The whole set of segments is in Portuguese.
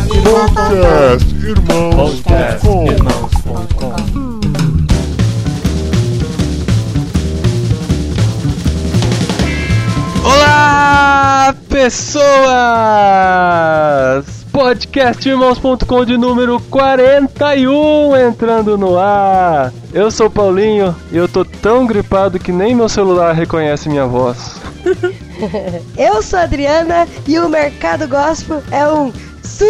Podcastirmãos.com. Olá, pessoas! Podcastirmãos.com de número 41 entrando no ar. Eu sou o Paulinho e eu tô tão gripado que nem meu celular reconhece minha voz. Eu sou a Adriana e o Mercado Gospel é um sucesso!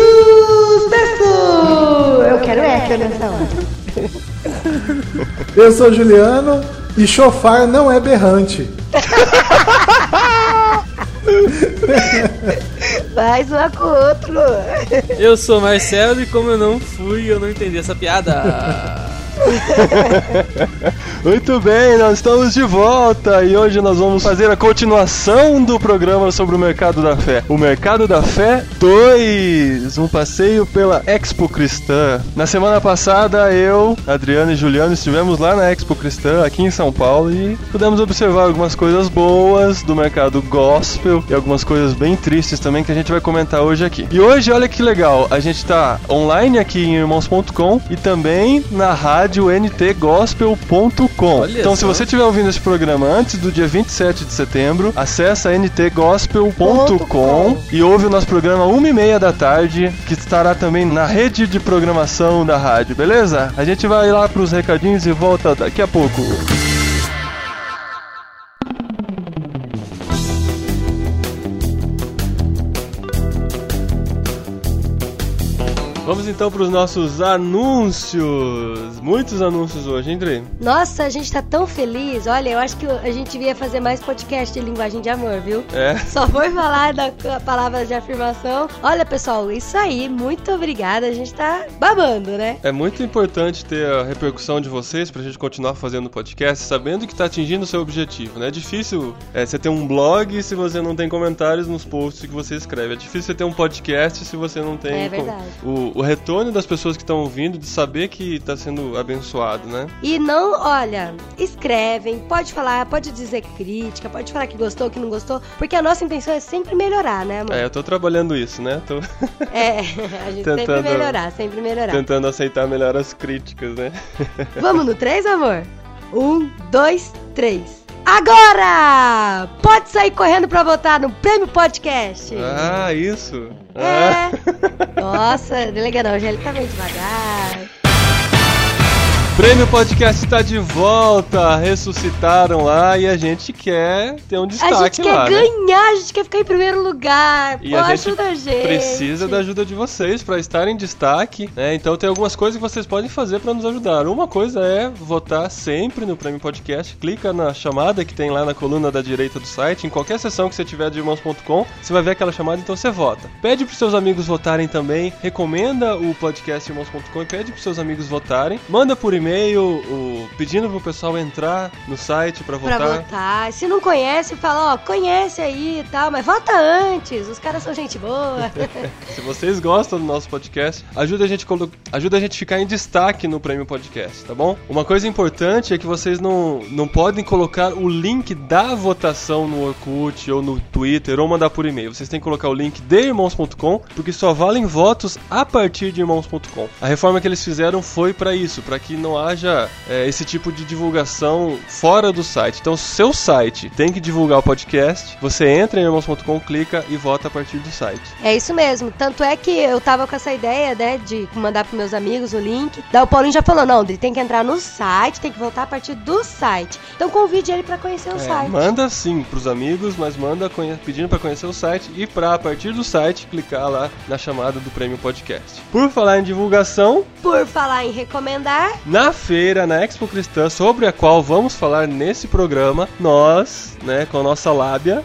Eu quero eco nessa hora. Eu sou o Juliano e chofar não é berrante. Mais um com o outro. Eu sou o Marcelo e como eu não fui, eu não entendi essa piada. Muito bem, nós estamos de volta e hoje nós vamos fazer a continuação do programa sobre o Mercado da Fé. O Mercado da Fé 2, um passeio pela Expo Cristã. Na semana passada eu, Adriano e Juliano estivemos lá na Expo Cristã, aqui em São Paulo, e pudemos observar algumas coisas boas do mercado gospel e algumas coisas bem tristes também que a gente vai comentar hoje aqui. E hoje, olha que legal, a gente está online aqui em irmãos.com e também na rádio ntgospel.com. Então, se você estiver ouvindo esse programa antes do dia 27 de setembro, acessa ntgospel.com e ouve o nosso programa 1h30 da tarde, que estará também na rede de programação da rádio, beleza? A gente vai lá para os recadinhos e volta daqui a pouco. Vamos então para os nossos anúncios. Muitos anúncios hoje, hein, Dre? Nossa, a gente tá tão feliz. Olha, eu acho que a gente devia fazer mais podcast de linguagem de amor, viu? É. Só foi falar da palavra de afirmação. Olha, pessoal, isso aí. Muito obrigada. A gente tá babando, né? É muito importante ter a repercussão de vocês pra gente continuar fazendo podcast, sabendo que tá atingindo o seu objetivo, né? É difícil você ter um blog se você não tem comentários nos posts que você escreve. É difícil você ter um podcast se você não tem... É verdade. O retorno das pessoas que estão ouvindo, de saber que está sendo abençoado, né? E não, olha, escrevem, pode falar, pode dizer crítica, pode falar que gostou, que não gostou, porque a nossa intenção é sempre melhorar, né, amor? Eu tô trabalhando isso, né? A gente sempre melhorar. Tentando aceitar melhor as críticas, né? Vamos no 3, amor? 1, 2, 3. Agora! Pode sair correndo pra votar no Prêmio Podcast. Ah, isso. Nossa, delega não, já ele tá meio devagar. Prêmio Podcast está de volta, ressuscitaram lá e a gente quer ter um destaque lá. A gente quer ganhar, a gente quer ficar em primeiro lugar. E ajuda a gente. Precisa da ajuda de vocês para estar em destaque, né? Então tem algumas coisas que vocês podem fazer para nos ajudar. Uma coisa é votar sempre no Prêmio Podcast. Clica na chamada que tem lá na coluna da direita do site. Em qualquer seção que você tiver de irmãos.com, você vai ver aquela chamada, então você vota. Pede pros seus amigos votarem também. Recomenda o podcast irmãos.com e pede pros seus amigos votarem. Manda por e-mail pedindo pro pessoal entrar no site pra votar. Se não conhece, fala, conhece aí e tal, mas vota antes, os caras são gente boa. Se vocês gostam do nosso podcast, ajuda a gente a ficar em destaque no Prêmio Podcast, tá bom? Uma coisa importante é que vocês não podem colocar o link da votação no Orkut ou no Twitter ou mandar por e-mail. Vocês têm que colocar o link de irmãos.com, porque só valem votos a partir de irmãos.com. A reforma que eles fizeram foi pra isso, pra que não haja esse tipo de divulgação fora do site. Então, seu site tem que divulgar o podcast, você entra em irmãos.com, clica e vota a partir do site. É isso mesmo. Tanto é que eu tava com essa ideia, né, de mandar pros meus amigos o link. Daí o Paulinho já falou, não, ele tem que entrar no site, tem que votar a partir do site. Então convide ele pra conhecer o site. Manda sim pros amigos, mas manda pedindo pra conhecer o site e pra, a partir do site, clicar lá na chamada do Prêmio Podcast. Por falar em divulgação... Por falar em recomendar... Na feira, na Expo Cristã, sobre a qual vamos falar nesse programa, nós, né, com a nossa lábia,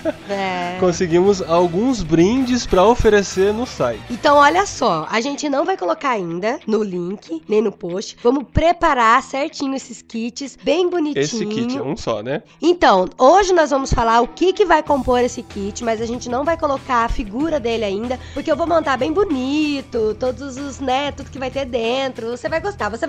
conseguimos alguns brindes para oferecer no site. Então, olha só, a gente não vai colocar ainda no link, nem no post. Vamos preparar certinho esses kits, bem bonitinho. Esse kit é um só, né? Então, hoje nós vamos falar o que vai compor esse kit, mas a gente não vai colocar a figura dele ainda, porque eu vou montar bem bonito, todos os, né, tudo que vai ter dentro. Você vai gostar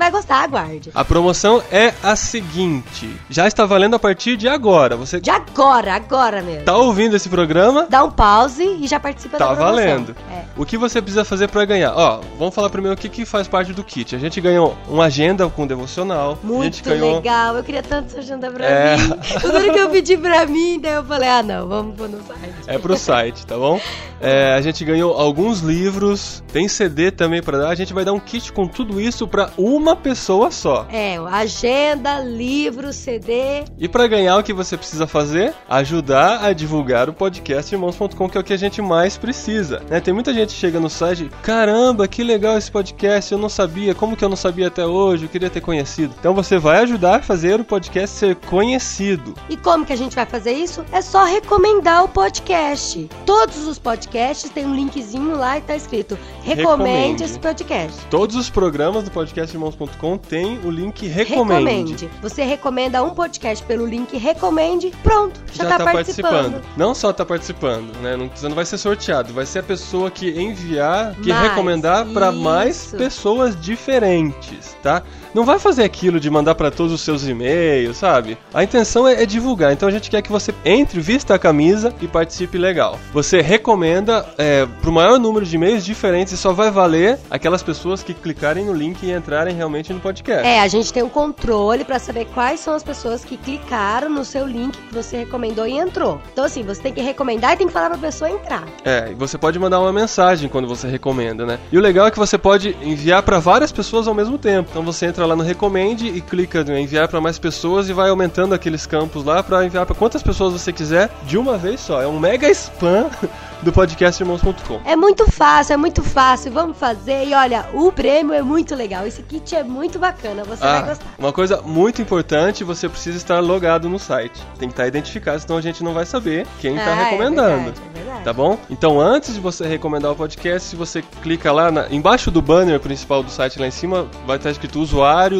aguarde. A promoção é a seguinte, já está valendo a partir de agora. Você De agora mesmo. tá ouvindo esse programa? Dá um pause e já participa da Tá promoção. valendo. O que você precisa fazer pra ganhar? Ó, vamos falar primeiro o que faz parte do kit. A gente ganhou uma agenda com devocional. A gente Muito ganhou... legal, eu queria tanto essa agenda pra mim. Tudo que eu pedi pra mim, daí eu falei, não, vamos pôr no site. É pro site, tá bom? A gente ganhou alguns livros, tem CD também pra dar. A gente vai dar um kit com tudo isso pra uma pessoa só. Agenda, livro, CD. E pra ganhar, o que você precisa fazer? Ajudar a divulgar o podcast Irmãos.com, que é o que a gente mais precisa, né? Tem muita gente que chega no site, caramba, que legal esse podcast, eu não sabia, como que eu não sabia até hoje, eu queria ter conhecido. Então você vai ajudar a fazer o podcast ser conhecido. E como que a gente vai fazer isso? É só recomendar o podcast. Todos os podcasts tem um linkzinho lá e tá escrito recomende esse podcast. Todos os programas do podcast Irmãos.com tem o link recomende. Você recomenda um podcast pelo link recomende, pronto, já tá participando. Não só tá participando, né? Você não vai ser sorteado, vai ser a pessoa que enviar, que recomendar para mais pessoas diferentes, tá? Não vai fazer aquilo de mandar para todos os seus e-mails, sabe? A intenção é divulgar, então a gente quer que você entre, vista a camisa e participe legal. Você recomenda pro maior número de e-mails diferentes e só vai valer aquelas pessoas que clicarem no link e entrarem realmente no podcast. A gente tem um controle pra saber quais são as pessoas que clicaram no seu link que você recomendou e entrou. Então assim, você tem que recomendar e tem que falar pra pessoa entrar. E você pode mandar uma mensagem quando você recomenda, né? E o legal é que você pode enviar pra várias pessoas ao mesmo tempo. Então você entra lá no recomende e clica em enviar pra mais pessoas e vai aumentando aqueles campos lá pra enviar pra quantas pessoas você quiser de uma vez só. É um mega spam do podcast Irmãos.com. É muito fácil, vamos fazer. E olha, o prêmio é muito legal, esse kit é muito bacana, você vai gostar. Uma coisa muito importante, você precisa estar logado no site. Tem que estar identificado, senão a gente não vai saber quem está recomendando. É verdade. Tá bom? Então antes de você recomendar o podcast, se você clica lá embaixo do banner principal do site lá em cima, vai estar escrito usuário,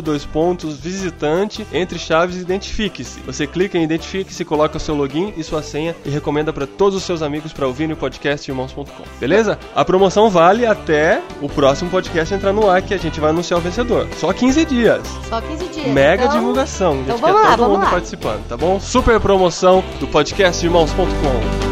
visitante, entre chaves, identifique-se. Você clica em identifique-se, coloca o seu login e sua senha e recomenda para todos os seus amigos para ouvirem o podcast Irmãos.com. Beleza? A promoção vale até o próximo podcast entrar no ar, que a gente vai anunciar o vencedor. Só 15 dias. Só 15 dias. Mega divulgação. A gente quer todo mundo participando, tá bom? Super promoção do podcast Irmãos.com.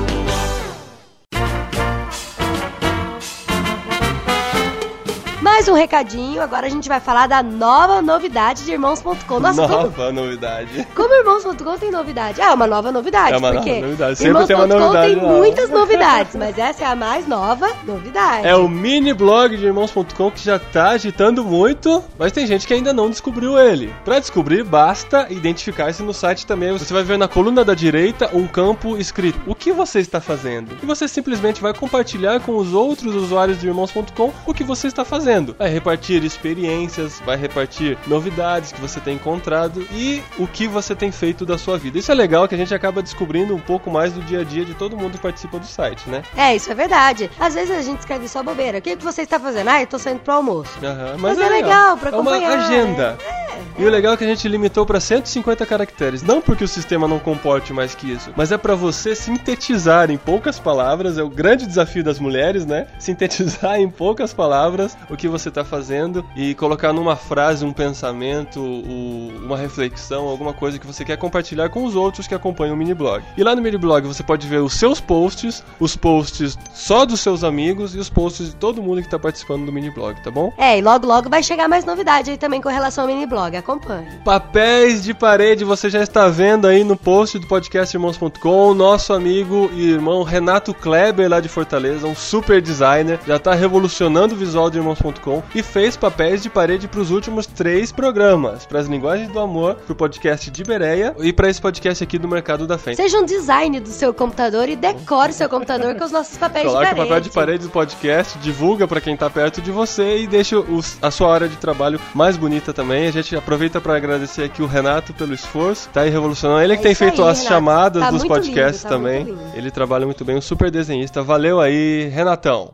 Mais um recadinho, agora a gente vai falar da nova novidade de Irmãos.com. Nova novidade. Como Irmãos.com tem novidade? É uma nova novidade. É uma porque nova novidade. Sempre tem uma novidade. Irmãos.com tem muitas novidades, mas essa é a mais nova novidade. É o mini blog de Irmãos.com que já tá agitando muito, mas tem gente que ainda não descobriu ele. Pra descobrir, basta identificar-se no site também. Você vai ver na coluna da direita um campo escrito o que você está fazendo. E você simplesmente vai compartilhar com os outros usuários de Irmãos.com o que você está fazendo. Vai repartir experiências, vai repartir novidades que você tem encontrado e o que você tem feito da sua vida. Isso é legal, que a gente acaba descobrindo um pouco mais do dia a dia de todo mundo que participa do site, né? Isso é verdade. Às vezes a gente escreve só bobeira. O que você está fazendo? Eu tô saindo pro almoço. Mas é legal pra acompanhar. É uma agenda. E o legal é que a gente limitou para 150 caracteres. Não porque o sistema não comporte mais que isso, mas é para você sintetizar em poucas palavras. É o grande desafio das mulheres, né? Sintetizar em poucas palavras o que você está fazendo e colocar numa frase um pensamento, uma reflexão, alguma coisa que você quer compartilhar com os outros que acompanham o mini blog. E lá no mini blog você pode ver os seus posts, os posts só dos seus amigos e os posts de todo mundo que está participando do mini blog, tá bom? E logo vai chegar mais novidade aí também com relação ao mini blog. Acompanhe. Papéis de parede, você já está vendo aí no post do podcast Irmãos.com. Nosso amigo e irmão Renato Kleber, lá de Fortaleza, um super designer, já está revolucionando o visual do Irmãos.com e fez papéis de parede para os últimos 3 programas, para as linguagens do amor, para o podcast de Bereia e para esse podcast aqui do Mercado da Fé. Seja um design do seu computador e decore seu computador com os nossos papéis de parede. Coloque o papel de parede do podcast, divulga para quem está perto de você e deixa a sua área de trabalho mais bonita também. A gente aproveita para agradecer aqui o Renato pelo esforço, tá aí revolucionando. Ele que tem feito as Renato, chamadas dos podcasts lindo, também. Ele trabalha muito bem, um super desenhista. Valeu aí, Renatão.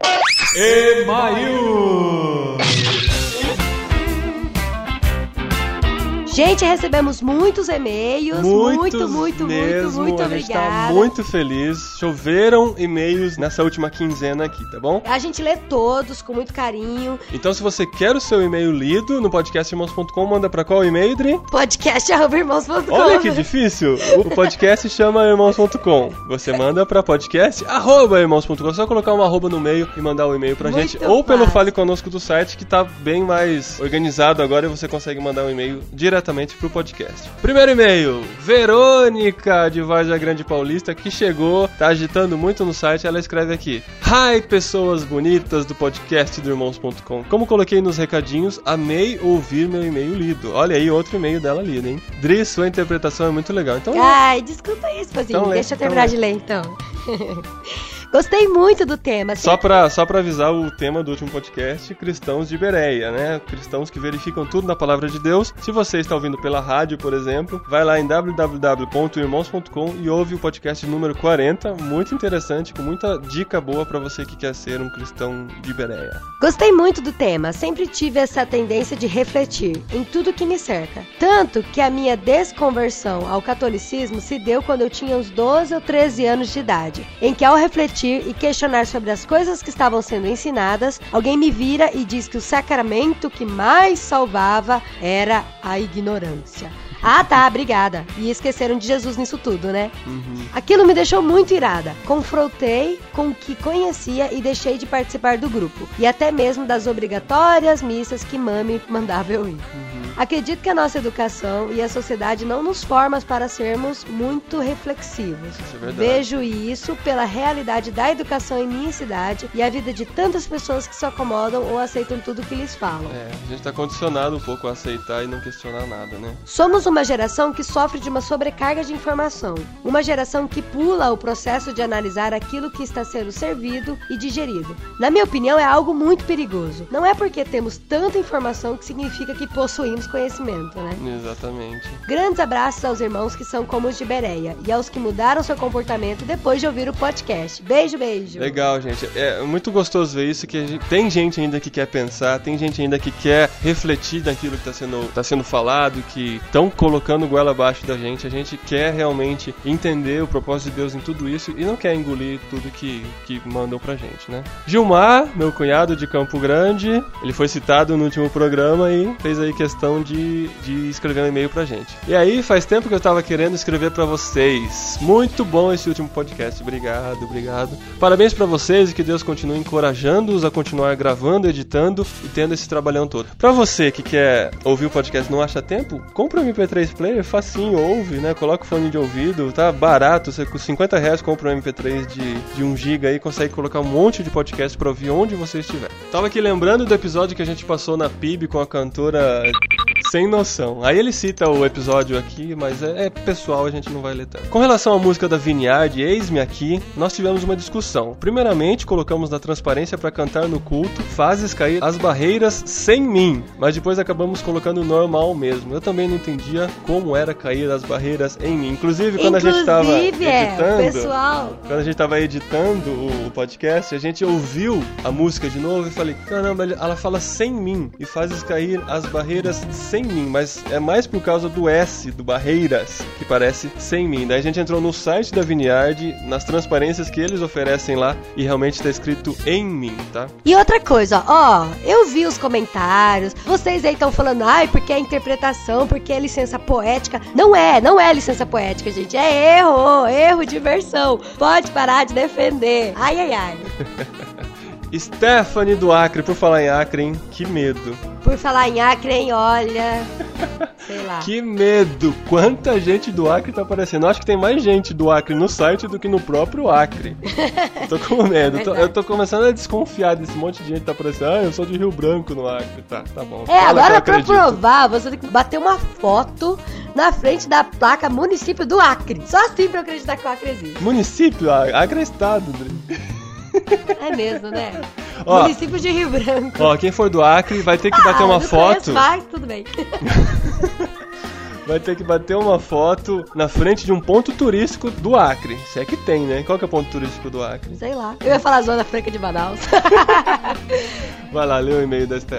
Gente, recebemos muitos e-mails. Muito A gente tá obrigada. muito feliz. Choveram e-mails nessa última quinzena aqui, tá bom? A gente lê todos com muito carinho. Então, se você quer o seu e-mail lido no podcastirmãos.com, manda pra qual e-mail, Dri? podcast@irmãos.com. Olha que difícil. O podcast chama irmãos.com. Você manda pra podcast@irmãos.com. É só colocar um arroba no meio e mandar o e-mail pra Muito gente. Ou pelo fácil. Fale Conosco do site, que tá bem mais organizado agora e você consegue mandar um e-mail diretamente pro podcast. Primeiro e-mail, Verônica de Várzea Grande Paulista, que chegou, tá agitando muito no site. Ela escreve aqui: Hi, pessoas bonitas do podcast do irmãos.com. Como coloquei nos recadinhos, amei ouvir meu e-mail lido. Olha aí, outro e-mail dela lido, hein? Dri, sua interpretação é muito legal. Então, Ai, desculpa aí, esposinho. Então lê, Deixa eu terminar então de ler, então. Gostei muito do tema. Só pra avisar o tema do último podcast, cristãos de Bereia, né? Cristãos que verificam tudo na palavra de Deus. Se você está ouvindo pela rádio, por exemplo, vai lá em www.irmãos.com e ouve o podcast número 40, muito interessante, com muita dica boa pra você que quer ser um cristão de Bereia. Gostei muito do tema. Sempre tive essa tendência de refletir em tudo que me cerca. Tanto que a minha desconversão ao catolicismo se deu quando eu tinha uns 12 ou 13 anos de idade, em que ao refletir e questionar sobre as coisas que estavam sendo ensinadas, alguém me vira e diz que o sacramento que mais salvava era a ignorância. Ah, tá, obrigada. E esqueceram de Jesus nisso tudo, né? Aquilo me deixou muito irada. Confrontei com o que conhecia e deixei de participar do grupo. E até mesmo das obrigatórias missas que mami mandava eu ir. Acredito que a nossa educação e a sociedade não nos formam para sermos muito reflexivos. Isso é verdade. Vejo isso pela realidade da educação em minha cidade e a vida de tantas pessoas que se acomodam ou aceitam tudo que lhes falam. A gente tá condicionado um pouco a aceitar e não questionar nada, né? Somos uma geração que sofre de uma sobrecarga de informação. Uma geração que pula o processo de analisar aquilo que está sendo servido e digerido. Na minha opinião, é algo muito perigoso. Não é porque temos tanta informação que significa que possuímos conhecimento, né? Exatamente. Grandes abraços aos irmãos que são como os de Bereia e aos que mudaram seu comportamento depois de ouvir o podcast. Beijo, beijo. Legal, gente. É muito gostoso ver isso, que tem gente ainda que quer pensar, tem gente ainda que quer refletir naquilo que tá sendo falado, que estão colocando goela abaixo da gente. A gente quer realmente entender o propósito de Deus em tudo isso e não quer engolir tudo que mandam pra gente, né? Gilmar, meu cunhado de Campo Grande, ele foi citado no último programa e fez aí questão de escrever um e-mail pra gente. E aí, faz tempo que eu tava querendo escrever pra vocês. Muito bom esse último podcast. Obrigado. Parabéns pra vocês e que Deus continue encorajando-os a continuar gravando, editando e tendo esse trabalhão todo. Pra você que quer ouvir o podcast e não acha tempo, compra um MP3 player, facinho, ouve, né? Coloca o fone de ouvido, tá barato. Você com R$50 compra um MP3 de 1 GB aí, consegue colocar um monte de podcast pra ouvir onde você estiver. Tava aqui lembrando do episódio que a gente passou na PIB com a cantora Sem Noção. Aí ele cita o episódio aqui, mas é pessoal, a gente não vai ler tanto. Com relação à música da Vineyard, Eis-me Aqui, nós tivemos uma discussão. Primeiramente, colocamos na transparência para cantar no culto, Fazes Cair as Barreiras Sem Mim, mas depois acabamos colocando normal mesmo. Eu também não entendia como era cair as barreiras em mim. Inclusive, quando a gente tava editando, pessoal. quando a gente tava editando o podcast, a gente ouviu a música de novo e falei, caramba, ela fala sem mim e fazes cair as barreiras sem mim, mas é mais por causa do S, do barreiras, que parece sem mim. Daí a gente entrou no site da Vineyard, nas transparências que eles oferecem lá, e realmente tá escrito em mim, tá? E outra coisa, ó, eu vi os comentários, vocês aí estão falando, ai, porque é interpretação, porque é licença poética. Não é licença poética, gente, é erro de versão. Pode parar de defender. Ai. Stephanie do Acre, por falar em Acre, hein? Que medo. Por falar em Acre, hein? Olha, sei lá. Que medo! Quanta gente do Acre tá aparecendo. Eu acho que tem mais gente do Acre no site do que no próprio Acre. Eu tô com medo. Eu tô começando a desconfiar desse monte de gente que tá aparecendo. Ah, eu sou de Rio Branco no Acre. Tá bom. Agora pra provar, você tem que bater uma foto na frente da placa município do Acre. Só assim pra eu acreditar que o Acre existe. Município? Acre é estado, Dri. É mesmo, né? Ó, município de Rio Branco. Ó, quem for do Acre vai ter que bater uma foto. Mas tudo bem. Vai ter que bater uma foto na frente de um ponto turístico do Acre. Se é que tem, né? Qual que é o ponto turístico do Acre? Sei lá. Eu ia falar Zona Franca de Manaus. Vai lá, lê o e-mail da Stephanie.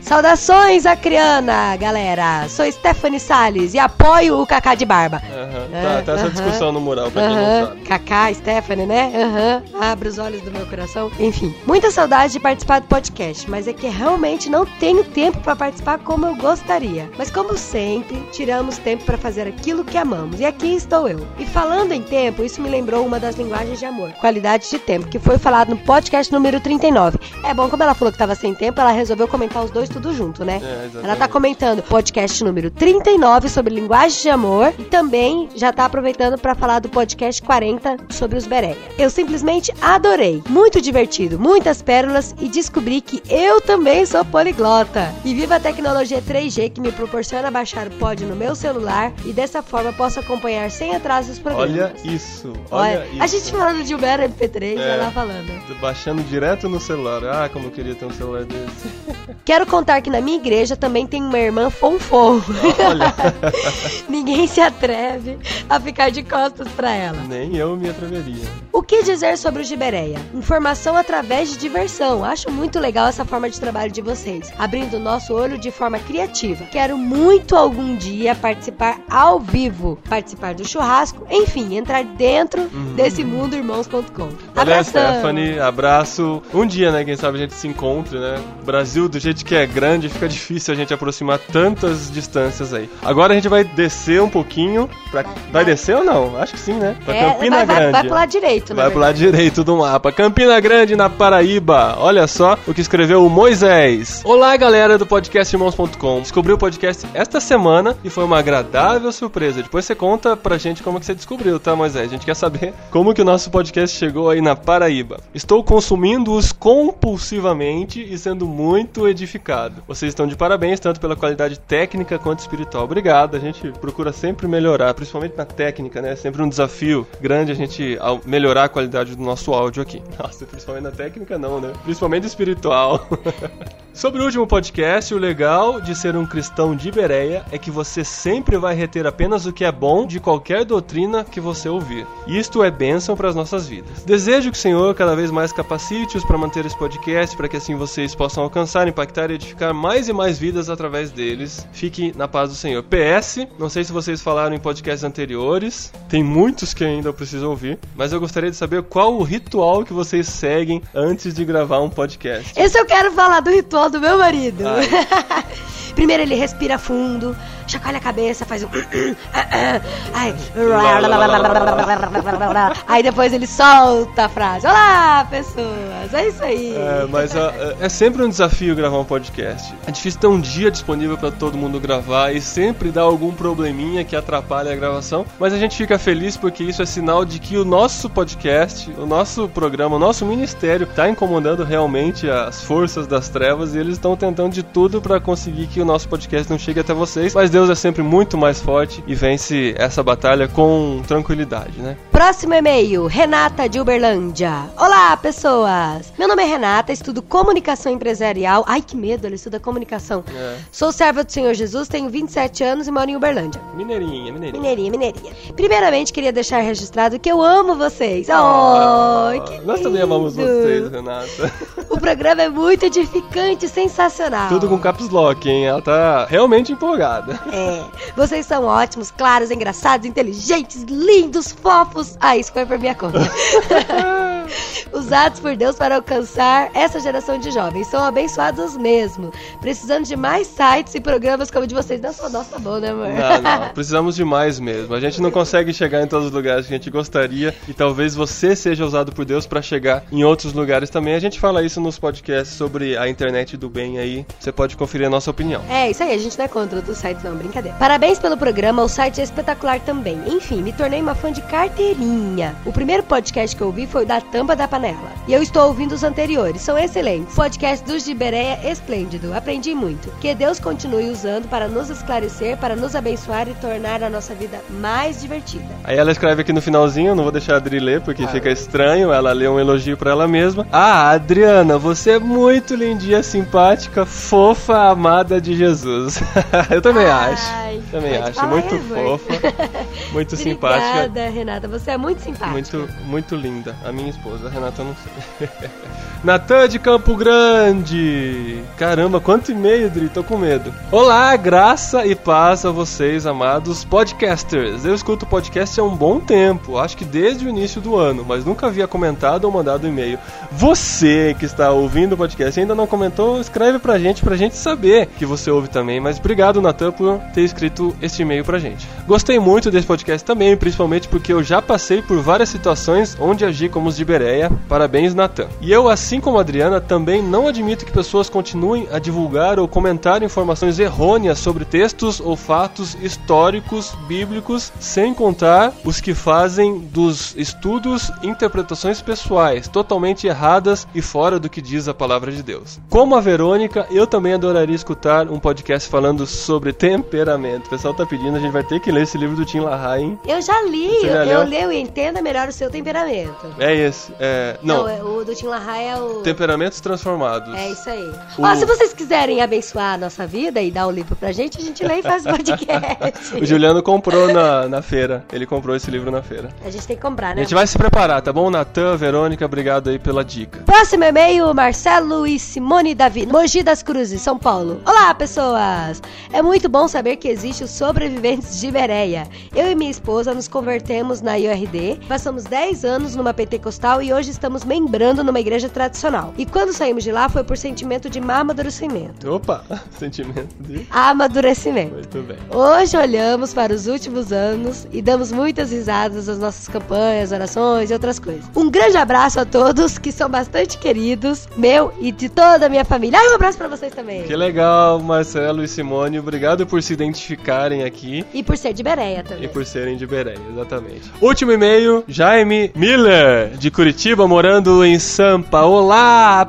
Saudações, acriana, galera. Sou Stephanie Salles e apoio o Kaká de barba. Tá essa discussão no mural, pra quem não sabe. Kaká, Stephanie, né? Abre os olhos do meu coração. Enfim, muita saudade de participar do podcast, mas é que realmente não tenho tempo pra participar como eu gostaria. Mas como sempre, tiramos tempo pra fazer aquilo que amamos. E aqui estou eu. E falando em tempo, isso me lembrou uma das linguagens de amor, qualidade de tempo, que foi falado no podcast número 39. É bom, como ela falou que tava sem tempo, ela resolveu comentar os dois tudo junto, né? Ela tá comentando podcast número 39 sobre linguagem de amor e também já tá aproveitando pra falar do podcast 40 sobre os Bereia. Eu simplesmente adorei. Muito divertido, muitas pérolas e descobri que eu também sou poliglota. E viva a tecnologia 3G que me proporciona baixar o pod no meu celular e dessa forma posso acompanhar sem atraso os programas. Olha isso. A gente falando de Uber MP3 e ela falando. Baixando direto no celular. Ah, como eu queria ter um celular desse. Quero contar que na minha igreja também tem uma irmã fonfon. Olha. Ninguém se atreve a ficar de costas pra ela. Nem eu me atreveria. O que dizer sobre o Gibereia? Informação através de diversão. Acho muito legal essa forma de trabalho de vocês, abrindo o nosso olho de forma criativa. Quero muito algum dia participar ao vivo, participar do churrasco, enfim, entrar dentro desse mundo irmãos.com. Valeu, Stephanie, abraço. Um dia, né, quem sabe a gente se encontre, né? O Brasil, do jeito que é grande, fica difícil a gente aproximar tantas distâncias aí. Agora a gente vai descer um pouquinho pra... Vai descer ou não? Acho que sim, né? Pra Campina Grande. Vai pro lado direito, né? Vai pro lado direito do mapa. Campina Grande, na Paraíba. Olha só o que escreveu o Moisés. Olá, galera do podcast irmãos.com. Descobri o podcast esta semana e foi uma agradável surpresa. Depois você conta pra gente como que você descobriu, tá, Moisés? A gente quer saber como que o nosso podcast chegou aí na Paraíba. Estou consumindo-os compulsivamente e sendo muito edificado. Vocês estão de parabéns, tanto pela qualidade técnica quanto espiritual. Obrigado, a gente procura sempre melhorar, principalmente na técnica, né? É sempre um desafio grande a gente melhorar a qualidade do nosso áudio aqui. Nossa, principalmente na técnica não, né? Principalmente espiritual. Sobre o último podcast, o legal de ser um cristão de Bereia é que você sempre vai reter apenas o que é bom de qualquer doutrina que você ouvir. Isto é bênção para as nossas vidas. Desejo que o Senhor cada vez mais capacite-os para manter esse podcast, para que assim vocês possam alcançar, impactar e edificar mais e mais vidas através deles. Fique na paz do Senhor. PS, não sei se vocês falaram em podcasts anteriores, tem muitos que ainda eu preciso ouvir, mas eu gostaria de saber qual o ritual que vocês seguem antes de gravar um podcast. Esse eu quero falar do ritual do meu marido. Primeiro ele respira fundo, chacoalha a cabeça, faz um... Aí depois ele solta a frase. Olá, pessoas! É isso aí. Mas é sempre um desafio gravar um podcast. É difícil ter um dia disponível para todo mundo gravar e sempre dá algum probleminha que atrapalha a gravação. Mas a gente fica feliz porque isso é sinal de que o nosso podcast, o nosso programa, o nosso ministério está incomodando realmente as forças das trevas e eles estão tentando de tudo para conseguir que o nosso podcast não chegue até vocês. Mas Deus é sempre muito mais forte e vence essa batalha com tranquilidade, né? Próximo e-mail, Renata de Uberlândia. Olá, pessoas! Meu nome é Renata, estudo comunicação empresarial. Ai, que medo, ela estuda comunicação. Sou serva do Senhor Jesus, tenho 27 anos e moro em Uberlândia. Mineirinha. Primeiramente, queria deixar registrado que eu amo vocês. Que nós também amamos vocês, Renata. O programa é muito edificante e sensacional. Tudo com caps lock, hein? Ela tá realmente empolgada. Vocês são ótimos, claros, engraçados, inteligentes, lindos, fofos. Isso foi por minha conta. Usados por Deus para alcançar essa geração de jovens. São abençoados mesmo. Precisando de mais sites e programas como o de vocês. Nossa, tá bom, né, amor? Não. Precisamos de mais mesmo. A gente não consegue chegar em todos os lugares que a gente gostaria. E talvez você seja usado por Deus para chegar em outros lugares também. A gente fala isso nos podcasts sobre a internet do bem aí. Você pode conferir a nossa opinião. Isso aí. A gente não é contra outros sites, não. Brincadeira. Parabéns pelo programa. O site é espetacular também. Enfim, me tornei uma fã de carteirinha. O primeiro podcast que eu ouvi foi o da Tampa da Panela. E eu estou ouvindo os anteriores. São excelentes. Podcast dos de Bereia é esplêndido. Aprendi muito. Que Deus continue usando para nos esclarecer, para nos abençoar e tornar a nossa vida mais divertida. Aí ela escreve aqui no finalzinho, eu não vou deixar a Adri ler porque fica estranho, ela lê um elogio pra ela mesma. Adriana, você é muito lindinha, simpática, fofa, amada de Jesus. Eu também acho. Muito fofa, muito simpática. Obrigada, Renata, você é muito simpática. Muito linda, a minha esposa. esposa. A Renata eu não sei. Natan de Campo Grande. Caramba, quanto e-mail, Dri, tô com medo. Olá, graça e paz a vocês, amados podcasters. Eu escuto podcast há um bom tempo, acho que desde o início do ano, mas nunca havia comentado ou mandado e-mail. Você que está ouvindo o podcast e ainda não comentou, escreve pra gente saber que você ouve também. Mas obrigado, Natan, por ter escrito esse e-mail pra gente. Gostei muito desse podcast também, principalmente porque eu já passei por várias situações onde agi como os de Bereia. Parabéns, Natan. E eu, assim como a Adriana, também não admito que pessoas continuem a divulgar ou comentar informações errôneas sobre textos ou fatos históricos, bíblicos, sem contar os que fazem dos estudos interpretações pessoais, totalmente erradas e fora do que diz a palavra de Deus. Como a Verônica, eu também adoraria escutar um podcast falando sobre temperamento. O pessoal tá pedindo, a gente vai ter que ler esse livro do Tim LaHaye, hein? Eu já li, eu leio e entenda melhor o seu temperamento. É esse, não, o do Tim LaHaye é o... Temperamentos Transformados. É isso aí. Se vocês quiserem abençoar a nossa vida e dar o livro pra gente, a gente lê e faz podcast. O Juliano comprou na feira. Ele comprou esse livro na feira. A gente tem que comprar, né? A gente vai se preparar, tá bom? Natan, Verônica, obrigado aí pela dica. Próximo e-mail, Marcelo e Simone Davi, Mogi das Cruzes, São Paulo. Olá, pessoas! É muito bom saber que existe os sobreviventes de Bereia. Eu e minha esposa nos convertemos na IORD, passamos 10 anos numa pentecostal e hoje estamos membrando numa igreja tradicional. E quando saímos de lá foi por sentimento de amadurecimento. Opa, sentimento de amadurecimento. Muito bem. Hoje olhamos para os últimos anos e damos muitas risadas às nossas campanhas, orações e outras coisas. Um grande abraço a todos que são bastante queridos, meu e de toda a minha família. Um abraço pra vocês também. Que legal, Marcelo e Simone. Obrigado por se identificarem aqui. E por ser de Bereia também. E por serem de Bereia, exatamente. Último e-mail, Jaime Miller, de Curitiba, morando em Sampa. Olá,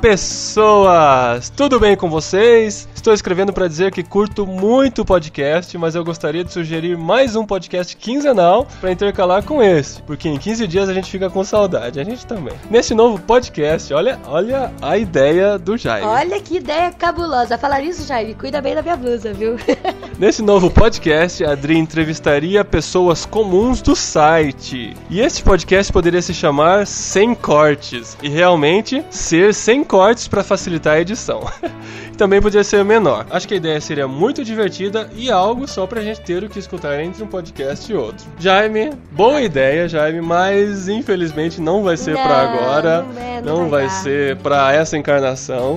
pessoas! Tudo bem com vocês? Estou escrevendo para dizer que curto muito o podcast, mas eu gostaria de sugerir mais um podcast quinzenal para intercalar com esse, porque em 15 dias a gente fica com saudade, a gente também. Nesse novo podcast, olha a ideia do Jaime. Olha que ideia cabulosa. Falar isso, Jaime, cuida bem da minha blusa, viu? Nesse novo podcast, a Adri entrevistaria pessoas comuns do site. E este podcast poderia se chamar Sem Cortes, e realmente ser sem cortes para facilitar a edição. Também podia ser menor. Acho que a ideia seria muito divertida e algo só pra gente ter o que escutar entre um podcast e outro. Jaime, boa ideia, Jaime, mas infelizmente não vai ser pra agora. Não vai ser pra essa encarnação.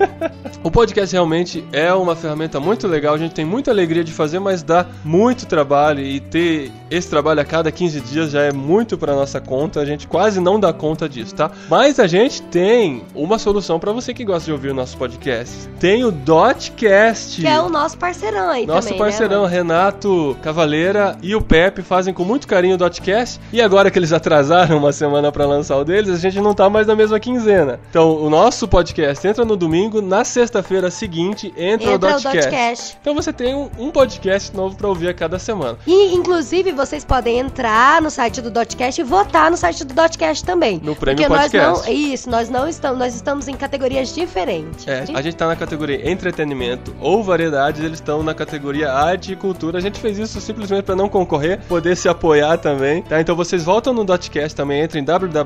O podcast realmente é uma ferramenta muito legal, a gente tem muita alegria de fazer, mas dá muito trabalho e ter esse trabalho a cada 15 dias já é muito pra nossa conta, a gente quase não dá conta disso, tá? Mas a gente tem uma solução pra você que gosta de ouvir o nosso podcast. Tem o Dotcast. Que é o nosso parceirão aí nosso também, parceirão, né, Renato Cavaleira e o Pepe fazem com muito carinho o Dotcast. E agora que eles atrasaram uma semana pra lançar o deles, a gente não tá mais na mesma quinzena. Então, o nosso podcast entra no domingo, na sexta-feira seguinte entra o Dotcast. Então você tem um podcast novo pra ouvir a cada semana. E, inclusive, vocês podem entrar no site do Dotcast e votar no site do Dotcast também. No Prêmio Porque Podcast. Nós estamos em categorias diferentes. A gente tá na categoria entretenimento ou variedades, eles estão na categoria arte e cultura. A gente fez isso simplesmente para não concorrer, poder se apoiar também, tá? Então vocês voltam no Dotcast também, entrem em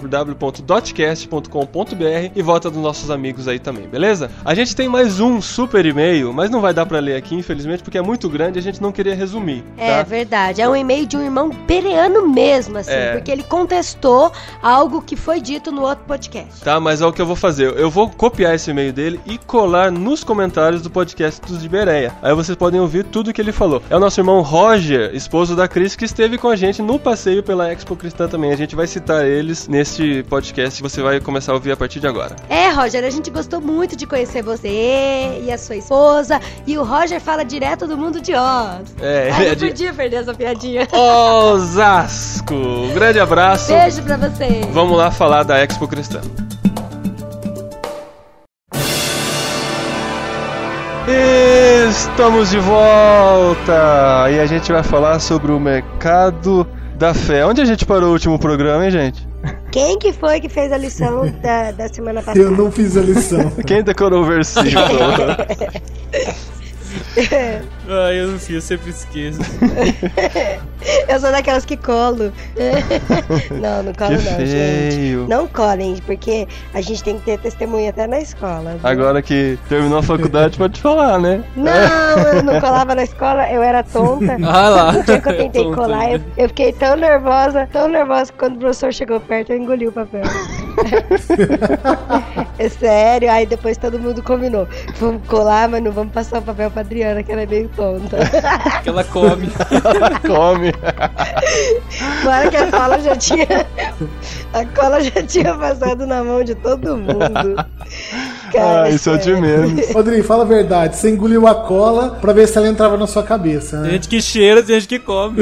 www.dotcast.com.br e votam dos nossos amigos aí também, beleza? A gente tem mais um super e-mail, mas não vai dar para ler aqui, infelizmente, porque é muito grande e a gente não queria resumir, tá? É verdade, é um e-mail de um irmão bereano mesmo, assim, porque ele contestou algo que foi dito no outro podcast. Tá, mas é o que eu vou fazer, eu vou copiar esse e-mail dele e colar nos comentários do podcast dos de Bereia. Aí vocês podem ouvir tudo que ele falou. É o nosso irmão Roger, esposo da Cris, que esteve com a gente no passeio pela Expo Cristã também. A gente vai citar eles neste podcast que você vai começar a ouvir a partir de agora. Roger, a gente gostou muito de conhecer você e a sua esposa. E o Roger fala direto do mundo de Oz. Eu não podia perder essa piadinha. Osasco! Um grande abraço. Beijo pra você. Vamos lá falar da Expo Cristã. Estamos de volta e a gente vai falar sobre o mercado da fé. Onde a gente parou o último programa, hein, gente? Quem que foi que fez a lição da semana passada? Eu não fiz a lição. Quem decorou o versículo? Eu não fiz, eu sempre esqueço. Eu sou daquelas que colo. Não colo Que não, feio. gente. Não colem, porque a gente tem que ter testemunha até na escola. Viu? Agora que terminou a faculdade, pode falar, né? Não, eu não colava na escola, eu era tonta. Ah lá. O dia que eu tentei Tonta colar, ainda. eu fiquei tão nervosa que quando o professor chegou perto, eu engoli o papel. É sério, aí depois todo mundo combinou. Vamos colar, mas não vamos passar o papel pra Adriana, que ela é meio tonta. Que ela come. Come. Na hora que a cola já tinha passado na mão de todo mundo. Cara, Isso é o de menos. Rodrigo, fala a verdade. Você engoliu a cola pra ver se ela entrava na sua cabeça, Tem né? gente que cheira, tem gente que come.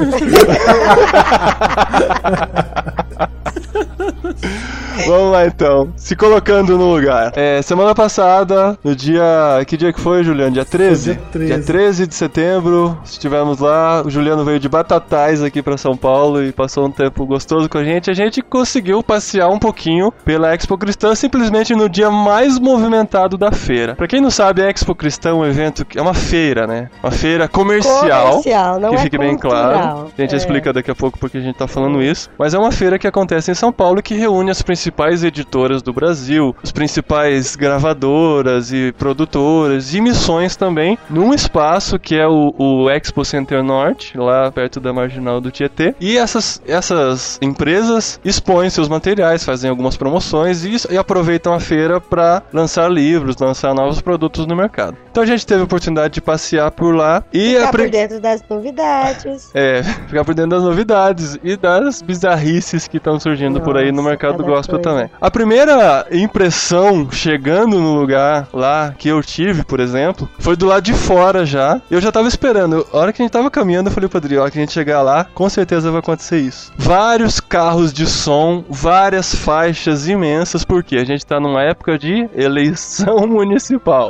Vamos lá então. Se colocando no lugar. Semana passada, no dia. Que dia que foi, Juliano? Dia 13? Dia 13. Dia 13 de setembro. Estivemos lá. O Juliano veio de Batatais aqui pra São Paulo e passou um tempo gostoso com a gente. A gente conseguiu passear um pouquinho pela Expo Cristã, simplesmente no dia mais movimentado da feira. Pra quem não sabe, a Expo Cristã é um evento que é uma feira, né? Uma feira comercial. Não Que é fique bem cultural. claro. A gente explica daqui a pouco porque a gente tá falando isso. Mas é uma feira que acontece em São Paulo que reúne as principais editoras do Brasil, as principais gravadoras e produtoras e missões também, num espaço que é o Expo Center Norte, lá perto da Marginal do Tietê. E essas empresas expõem seus materiais, fazem algumas promoções e aproveitam a feira para lançar livros, lançar novos produtos no mercado. Então a gente teve a oportunidade de passear por lá e Ficar por dentro das novidades. ficar por dentro das novidades e das bizarrices que estão surgindo por aí no mercado cada gospel coisa. também. A primeira impressão chegando no lugar lá que eu tive, por exemplo, foi do lado de fora já. Eu já tava esperando. A hora que a gente tava caminhando, eu falei pro Adriano, a hora que a gente chegar lá, com certeza vai acontecer isso. Vários carros de som, várias faixas imensas, porque a gente tá numa época de eleição municipal.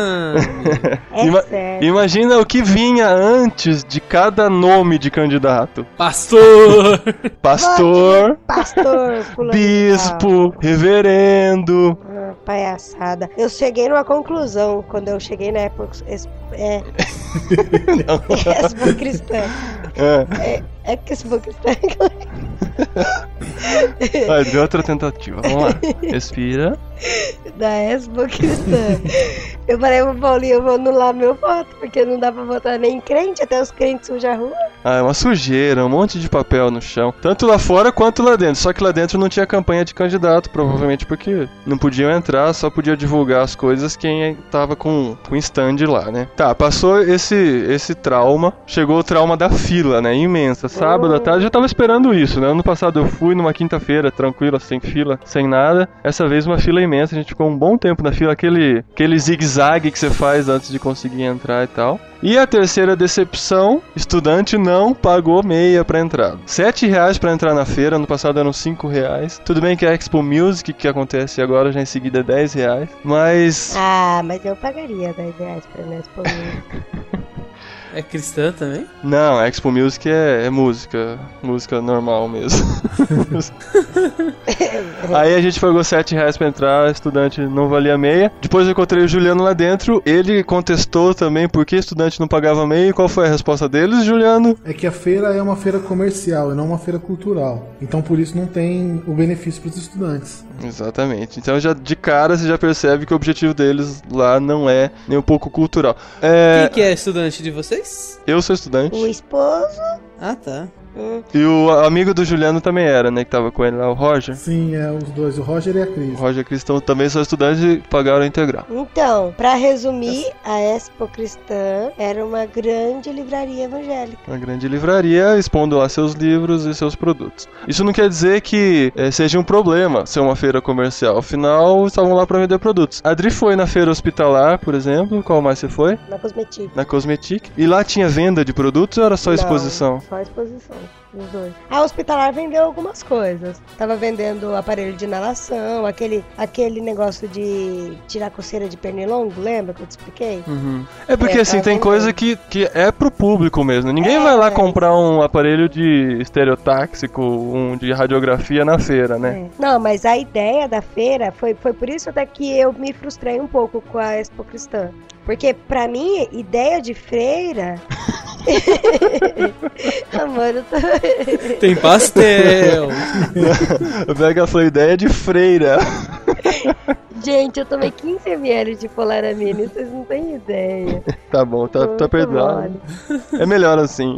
Sério. Imagina o que vinha antes de cada nome de candidato. Pastor! Pastor, Pastor, fulano de bispo, reverendo. tal. Palhaçada. Eu cheguei numa conclusão quando eu cheguei na época. Expo Cristã. É que Expo Cristã. Vai, deu outra tentativa. Vamos lá. Respira. Da Expo Cristã. Eu falei pro Paulinho, eu vou anular meu voto, porque não dá pra votar nem em crente, até os crentes sujam a rua. É uma sujeira, um monte de papel no chão. Tanto lá fora quanto lá dentro. Só que lá dentro não tinha campanha de candidato, provavelmente porque não podiam entrar, só podia divulgar as coisas quem tava com stand lá, né? Tá, passou esse trauma. Chegou o trauma da fila, né? Imensa. Sábado à tarde eu já tava esperando isso, né? Ano passado eu fui numa quinta-feira, tranquila, sem fila, sem nada. Essa vez uma fila imensa, a gente ficou um bom tempo na fila, aquele zigue-zague que você faz antes de conseguir entrar e tal. E a terceira decepção, estudante não pagou meia pra entrada. R$7 pra entrar na feira, ano passado eram R$5. Tudo bem que a Expo Music, que acontece agora, já em seguida é R$10. Mas... Mas eu pagaria R$10 pra minha Expo Music. É cristã também? Não, a Expo Music é música normal mesmo. Aí a gente pagou R$7 pra entrar, estudante não valia meia. Depois eu encontrei o Juliano lá dentro, ele contestou também por que estudante não pagava meia. E qual foi a resposta deles, Juliano? É que a feira é uma feira comercial e não uma feira cultural. Então por isso não tem o benefício para os estudantes. Exatamente. Então já de cara você já percebe que o objetivo deles lá não é nem um pouco cultural. Quem que é estudante de vocês? Eu sou estudante. O esposo. Ah, tá. E o amigo do Juliano também era, né? Que tava com ele lá, o Roger. Sim, os dois, o Roger e a Cris. O Roger e a Cristão também são estudantes e pagaram a integral. Então, pra resumir, a Expo Cristã era uma grande livraria evangélica. Uma grande livraria expondo lá seus livros e seus produtos. Isso não quer dizer que seja um problema ser uma feira comercial. Afinal, estavam lá pra vender produtos. A Adri foi na feira hospitalar, por exemplo. Qual mais você foi? Na Cosmetic. Na Cosmetic. E lá tinha venda de produtos ou era só exposição? Não, só exposição. Os dois. A Hospitalar vendeu algumas coisas. Tava vendendo aparelho de inalação, aquele negócio de tirar coceira de pernilongo, lembra que eu te expliquei? Uhum. É porque assim, tem coisa que é pro público mesmo. Ninguém vai lá comprar um aparelho de estereotáxico, um de radiografia na feira, né? Não, mas a ideia da feira foi por isso até que eu me frustrei um pouco com a Expo Cristã. Porque pra mim, ideia de feira... Amor, eu tô... Tem pastel. O Vega foi ideia de freira. Gente, eu tomei 15 ml de Polaramine, vocês não têm ideia. Tá bom, tá perdoado. É melhor assim.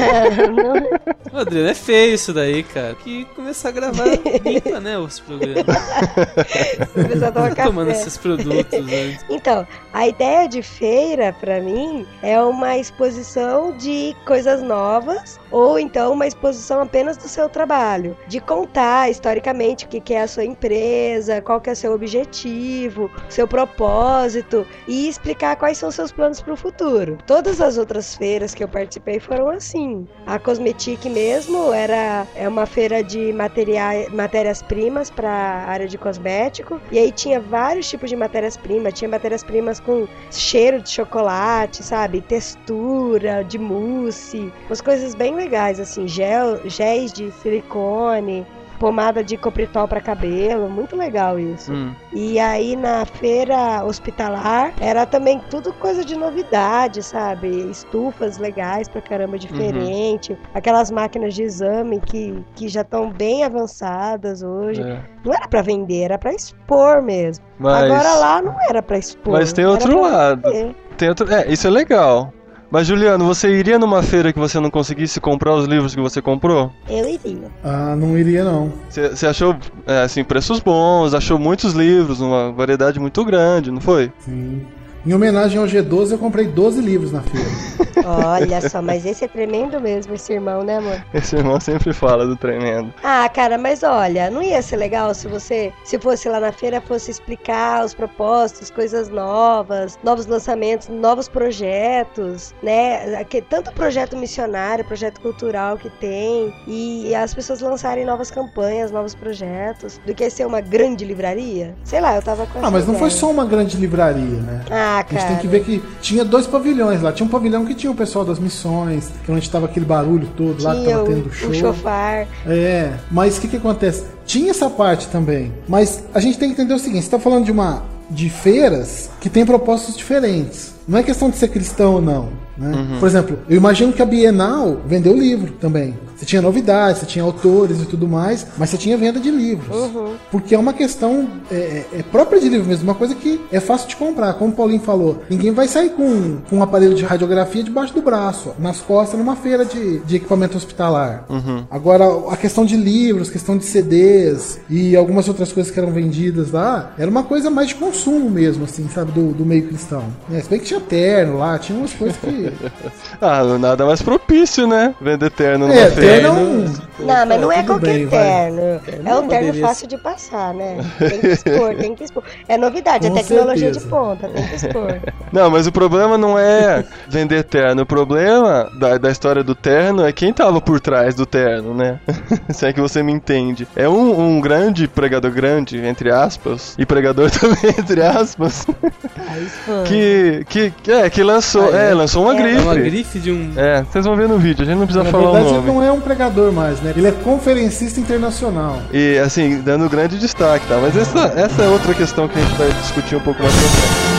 Ô, Adriano, é feio isso daí, cara. Que começar a gravar limpa, né, os programas. Começar a tomar café. Tomando esses produtos antes. Então, a ideia de feira, pra mim, é uma exposição de coisas novas, ou então uma exposição apenas do seu trabalho. De contar historicamente o que é a sua empresa, qual que é o seu objetivo, seu propósito, e explicar quais são seus planos para o futuro. Todas as outras feiras que eu participei foram assim. A Cosmetic mesmo é uma feira de matérias-primas para a área de cosmético, e aí tinha vários tipos de matérias-primas. Tinha matérias-primas com cheiro de chocolate, sabe? Textura, de mousse, umas coisas bem legais, assim, géis de silicone, pomada de copritol para cabelo, muito legal isso. E aí na feira Hospitalar era também tudo coisa de novidade, sabe? Estufas legais pra caramba, diferente, aquelas máquinas de exame que já estão bem avançadas hoje. Não era pra vender, era pra expor mesmo. Agora lá não era pra expor. Mas tem outro lado. Isso é legal. Mas, Juliano, você iria numa feira que você não conseguisse comprar os livros que você comprou? Eu iria. Ah, não iria não. Você achou, assim, preços bons, achou muitos livros, uma variedade muito grande, não foi? Sim. Em homenagem ao G12, eu comprei 12 livros na feira. Olha só, mas esse é tremendo mesmo, esse irmão, né, amor? Esse irmão sempre fala do tremendo. Ah, cara, mas olha, não ia ser legal se fosse lá na feira, fosse explicar os propósitos, coisas novas, novos lançamentos, novos projetos, né? Tanto projeto missionário, projeto cultural que tem, e as pessoas lançarem novas campanhas, novos projetos, do que ser uma grande livraria. Sei lá, eu tava com essa mas não ideia. foi só uma grande livraria, né? Ah, cara. A gente tem que ver que tinha 2 pavilhões lá. Tinha um pavilhão que tinha o pessoal das missões, que onde tava aquele barulho todo lá, que tava tendo show. O chofar. Mas o que acontece? Tinha essa parte também, mas a gente tem que entender o seguinte: você tá falando de feiras que tem propósitos diferentes. Não é questão de ser cristão ou não, né? Por exemplo, eu imagino que a Bienal vendeu livro também. Você tinha novidades, você tinha autores e tudo mais, mas você tinha venda de livros. Porque é uma questão própria de livro mesmo, uma coisa que é fácil de comprar. Como o Paulinho falou, ninguém vai sair com um aparelho de radiografia debaixo do braço, nas costas, numa feira de equipamento hospitalar. Agora, a questão de livros, questão de CDs e algumas outras coisas que eram vendidas lá, era uma coisa mais de consumo mesmo, assim, sabe, do meio cristão. Se bem que tinha terno lá, tinha umas coisas que... nada mais propício, né? Vender terno numa feira. Não, mas não é qualquer terno. É um terno fácil de passar, né? Tem que expor. É novidade, é tecnologia de ponta, tem que expor. Não, mas o problema não é vender terno. O problema da história do terno é quem tava por trás do terno, né? Se é que você me entende. É um grande pregador, grande, entre aspas, e pregador também, entre aspas, que lançou uma grife. Uma grife de um... vocês vão ver no vídeo, a gente não precisa falar o nome. Na verdade, ele não é um pregador mais, né? Ele é conferencista internacional. E, assim, dando grande destaque, tá? Mas essa é outra questão que a gente vai discutir um pouco mais pra frente.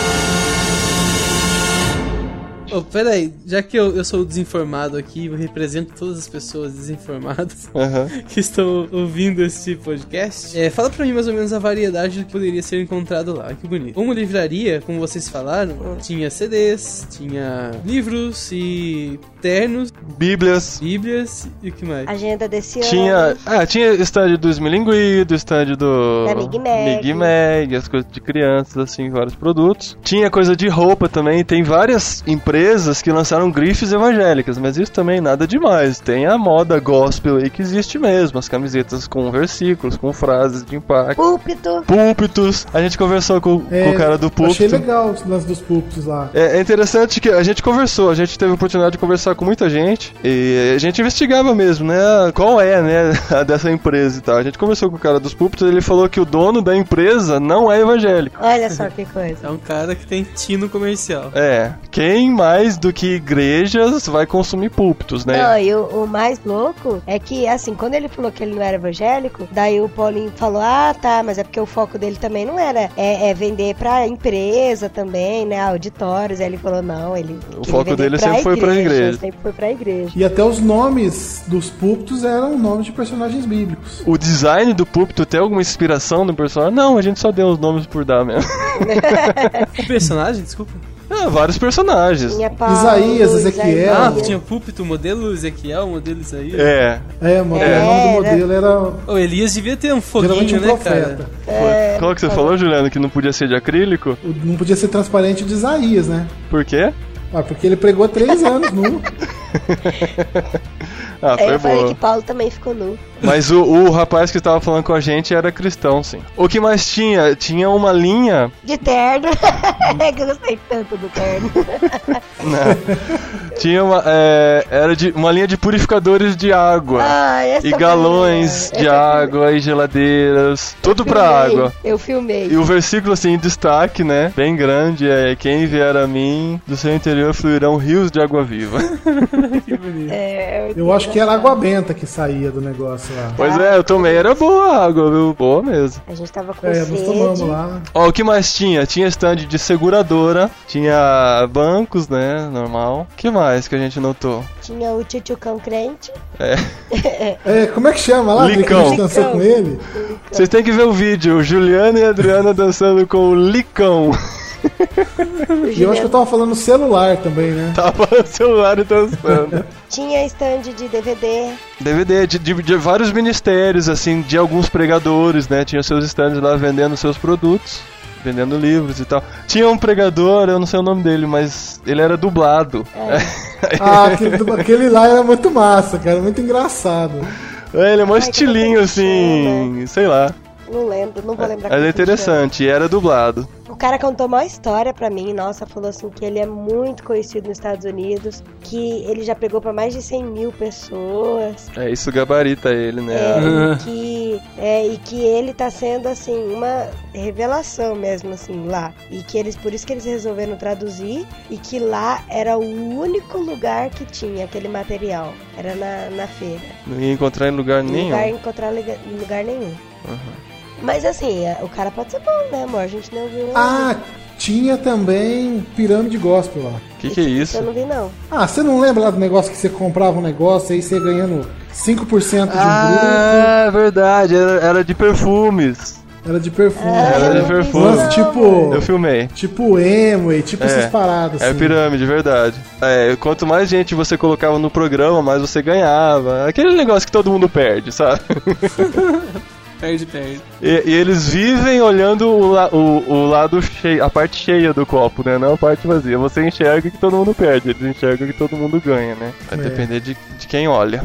Peraí, já que eu sou o desinformado aqui, eu represento todas as pessoas desinformadas que estão ouvindo esse podcast, fala pra mim mais ou menos a variedade do que poderia ser encontrado lá. Que bonito. Como livraria, como vocês falaram, tinha CDs, tinha livros e ternos, Bíblias e o que mais? Agenda desse ano. Tinha stand do Smilinguido, stand da Mig Mag, as coisas de crianças, assim, vários produtos. Tinha coisa de roupa também, tem várias empresas empresas que lançaram grifes evangélicas, mas isso também nada demais. Tem a moda gospel aí que existe mesmo, as camisetas com versículos, com frases de impacto. Púlpitos. A gente conversou com o cara do púlpito. Achei legal os lances dos púlpitos lá. É interessante que a gente conversou, a gente teve a oportunidade de conversar com muita gente e a gente investigava mesmo, né, qual é, né, a dessa empresa e tal. A gente conversou com o cara dos púlpitos e ele falou que o dono da empresa não é evangélico. Olha só que coisa. É um cara que tem tino comercial. Quem mais do que igrejas vai consumir púlpitos, né? Não, e o mais louco é que, assim, quando ele falou que ele não era evangélico, daí o Paulinho falou, tá, mas é porque o foco dele também não era vender pra empresa também, né, auditórios. Aí ele falou, não, o foco dele sempre foi pra igreja. Sempre foi pra igreja. E até os nomes dos púlpitos eram nomes de personagens bíblicos. O design do púlpito tem alguma inspiração no personagem? Não, a gente só deu os nomes por dar mesmo. Personagem? Desculpa. Vários personagens. Isaías, Ezequiel. Tinha púlpito, modelo Ezequiel, modelo Isaías. O nome do modelo era... O Elias devia ter um foguinho, né, cara? Qual que você falou, Juliano, que não podia ser de acrílico? Não podia ser transparente de Isaías, né? Por quê? Porque ele pregou 3 anos nu. Foi eu falei boa. que Paulo também ficou nu. Mas o rapaz que estava falando com a gente era cristão, sim. O que mais tinha? Tinha uma linha... De terno. Que eu gostei tanto do terno. Não. Tinha era uma linha de purificadores de água. E galões de água e geladeiras. Tudo pra água. Eu filmei. E o versículo assim em destaque, né? Bem grande, quem vier a mim, do seu interior fluirão rios de água viva. Que bonito. Eu acho que era água benta que saía do negócio lá. Pois eu tomei, era boa a água, viu? Boa mesmo. A gente tava com nós sede. tomamos lá. O que mais tinha? Tinha stand de seguradora, tinha bancos, né? Normal. O que mais que a gente notou? Tinha o Tchutchucão crente. Como é que chama lá? Licão. Que a gente dançou com ele? Vocês têm que ver o vídeo, o Juliano e a Adriana dançando com o Licão. E eu acho que eu tava falando celular também, né? Tava no celular e dançando. Tinha stand de DVD. DVD de vários ministérios, assim, de alguns pregadores, né? Tinha seus stands lá vendendo seus produtos, vendendo livros e tal. Tinha um pregador, eu não sei o nome dele, mas ele era dublado. Aquele lá era muito massa, cara, muito engraçado. Ele é mó estilinho, assim, sei lá. Não lembro, não vou lembrar. Mas é interessante, e era dublado. O cara contou uma história pra mim, nossa, falou assim que ele é muito conhecido nos Estados Unidos, que ele já pregou pra mais de 100 mil pessoas. Isso gabarita ele, né? E que ele tá sendo, assim, uma revelação mesmo, assim, lá. E que por isso que eles resolveram traduzir, e que lá era o único lugar que tinha aquele material. Era na feira. Não ia encontrar em lugar nenhum? Não ia encontrar em lugar nenhum. Mas assim, o cara pode ser bom, né, amor? A gente não viu. Tinha também pirâmide gospel lá. Que é isso? Eu não vi, não. Você não lembra lá do negócio que você comprava um negócio aí você ganhando 5% de um grupo? É verdade, era de perfumes. Era de perfume. Era de perfume. Tipo... Eu filmei. Tipo Amway, tipo essas paradas. É pirâmide, verdade. Quanto mais gente você colocava no programa, mais você ganhava. Aquele negócio que todo mundo perde, sabe? Perde. E eles vivem olhando o lado cheio, a parte cheia do copo, né? Não a parte vazia. Você enxerga que todo mundo perde, eles enxergam que todo mundo ganha, né? Vai depender de quem olha.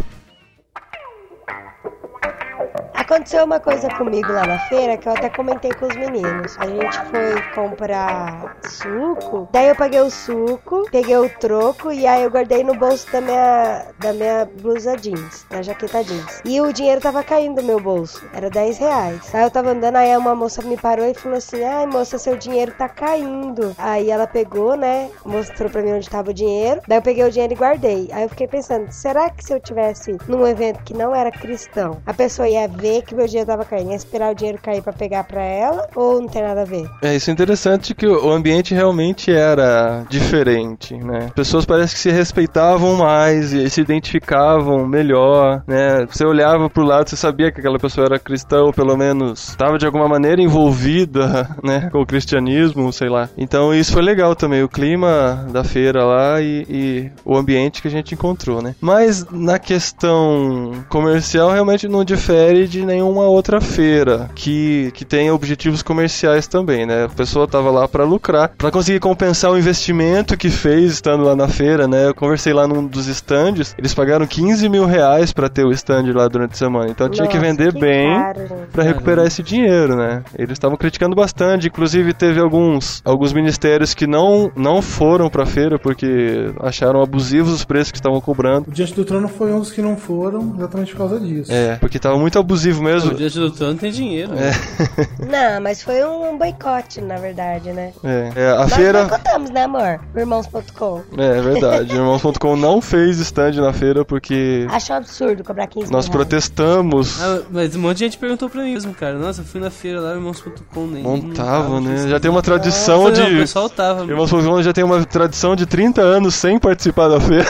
Aconteceu uma coisa comigo lá na feira que eu até comentei com os meninos. A gente foi comprar suco, daí eu paguei o suco, peguei o troco e aí eu guardei no bolso da minha blusa jeans, da jaqueta jeans. E o dinheiro tava caindo do meu bolso, era R$10. Aí eu tava andando, aí uma moça me parou e falou assim: ai moça, seu dinheiro tá caindo. Aí ela pegou, né, mostrou pra mim onde tava o dinheiro, daí eu peguei o dinheiro e guardei. Aí eu fiquei pensando, será que se eu tivesse num evento que não era cristão, a pessoa ia ver que meu dinheiro tava caindo, ia esperar o dinheiro cair pra pegar pra ela, ou não tem nada a ver? Isso é interessante que o ambiente realmente era diferente, né? As pessoas parece que se respeitavam mais e se identificavam melhor, né? Você olhava pro lado, você sabia que aquela pessoa era cristã, ou pelo menos estava de alguma maneira envolvida, né, com o cristianismo, sei lá. Então isso foi legal também, o clima da feira lá e o ambiente que a gente encontrou, né? Mas na questão comercial realmente não difere de nenhuma outra feira que tenha objetivos comerciais também, né? A pessoa tava lá pra lucrar, pra conseguir compensar o investimento que fez estando lá na feira, né? Eu conversei lá num dos stands, eles pagaram 15 mil reais pra ter o stand lá durante a semana, então tinha que vender bem pra recuperar esse dinheiro, né? Eles estavam criticando bastante, inclusive teve alguns ministérios que não foram pra feira porque acharam abusivos os preços que estavam cobrando. O Diante do Trono foi um dos que não foram exatamente por causa disso. Porque tava muito abusivo mesmo. O Diante do Trono tem dinheiro. Não, mas foi um boicote, na verdade, né? A feira... Nós boicotamos, né, amor? Irmãos.com. É verdade, Irmãos.com não fez stand na feira porque... Achou absurdo cobrar 15 Nós protestamos. Mas um monte de gente perguntou pra mim mesmo, cara. Nossa, eu fui na feira lá, Irmãos.com nem... Montava, né? Já tem uma tradição de... Não, o pessoal tava. Irmãos.com já tem uma tradição de 30 anos sem participar da feira.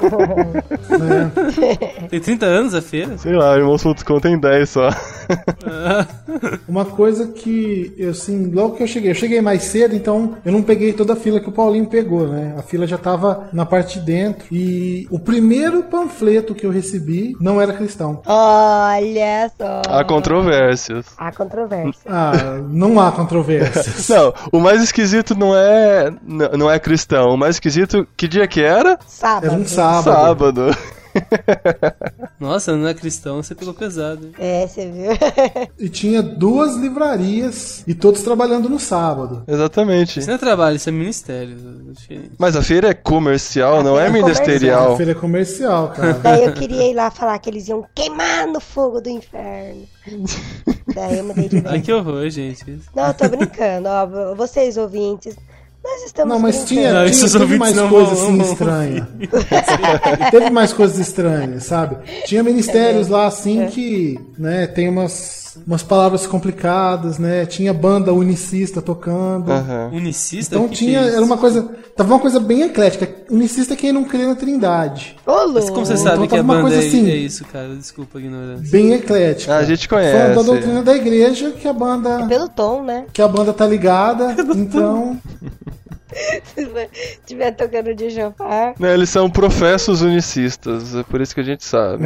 Tem 30 anos a feira? Sei lá, Irmãos.com tem 10 só. Uma coisa que, assim, logo que eu cheguei mais cedo, então eu não peguei toda a fila que o Paulinho pegou, né? A fila já tava na parte de dentro e o primeiro panfleto que eu recebi não era cristão. Olha só. Há controvérsias. Há controvérsias. Não há controvérsias. Não, o mais esquisito não é cristão. O mais esquisito, que dia que era? Sábado. Era um sábado. Sábado. Nossa, não é cristão, você pegou pesado. Você viu? E tinha 2 livrarias e todos trabalhando no sábado. Exatamente. Isso não é trabalho, isso é ministério. Mas a feira é comercial, não é ministerial. A feira é comercial, cara. Daí eu queria ir lá falar que eles iam queimar no fogo do inferno. Daí eu mudei de ideia. Ai, que horror, gente. Não, eu tô brincando, ó. Vocês ouvintes, nós estamos Não, mas brincando. teve mais coisas assim estranhas. Teve mais coisas estranhas, sabe? Tinha ministérios lá assim que, né, tem umas palavras complicadas, né? Tinha banda unicista tocando. Unicista? Então era uma coisa, tava uma coisa bem eclética. Unicista é quem não crê na Trindade. Mas como você sabe que a banda coisa assim, é isso, cara? Desculpa a ignorância. Bem eclética. A gente conhece. Falando da doutrina da igreja que a banda... É pelo tom, né? Que a banda tá ligada, então... Se estiver tocando de chofar. Né, eles são professos unicistas, é por isso que a gente sabe.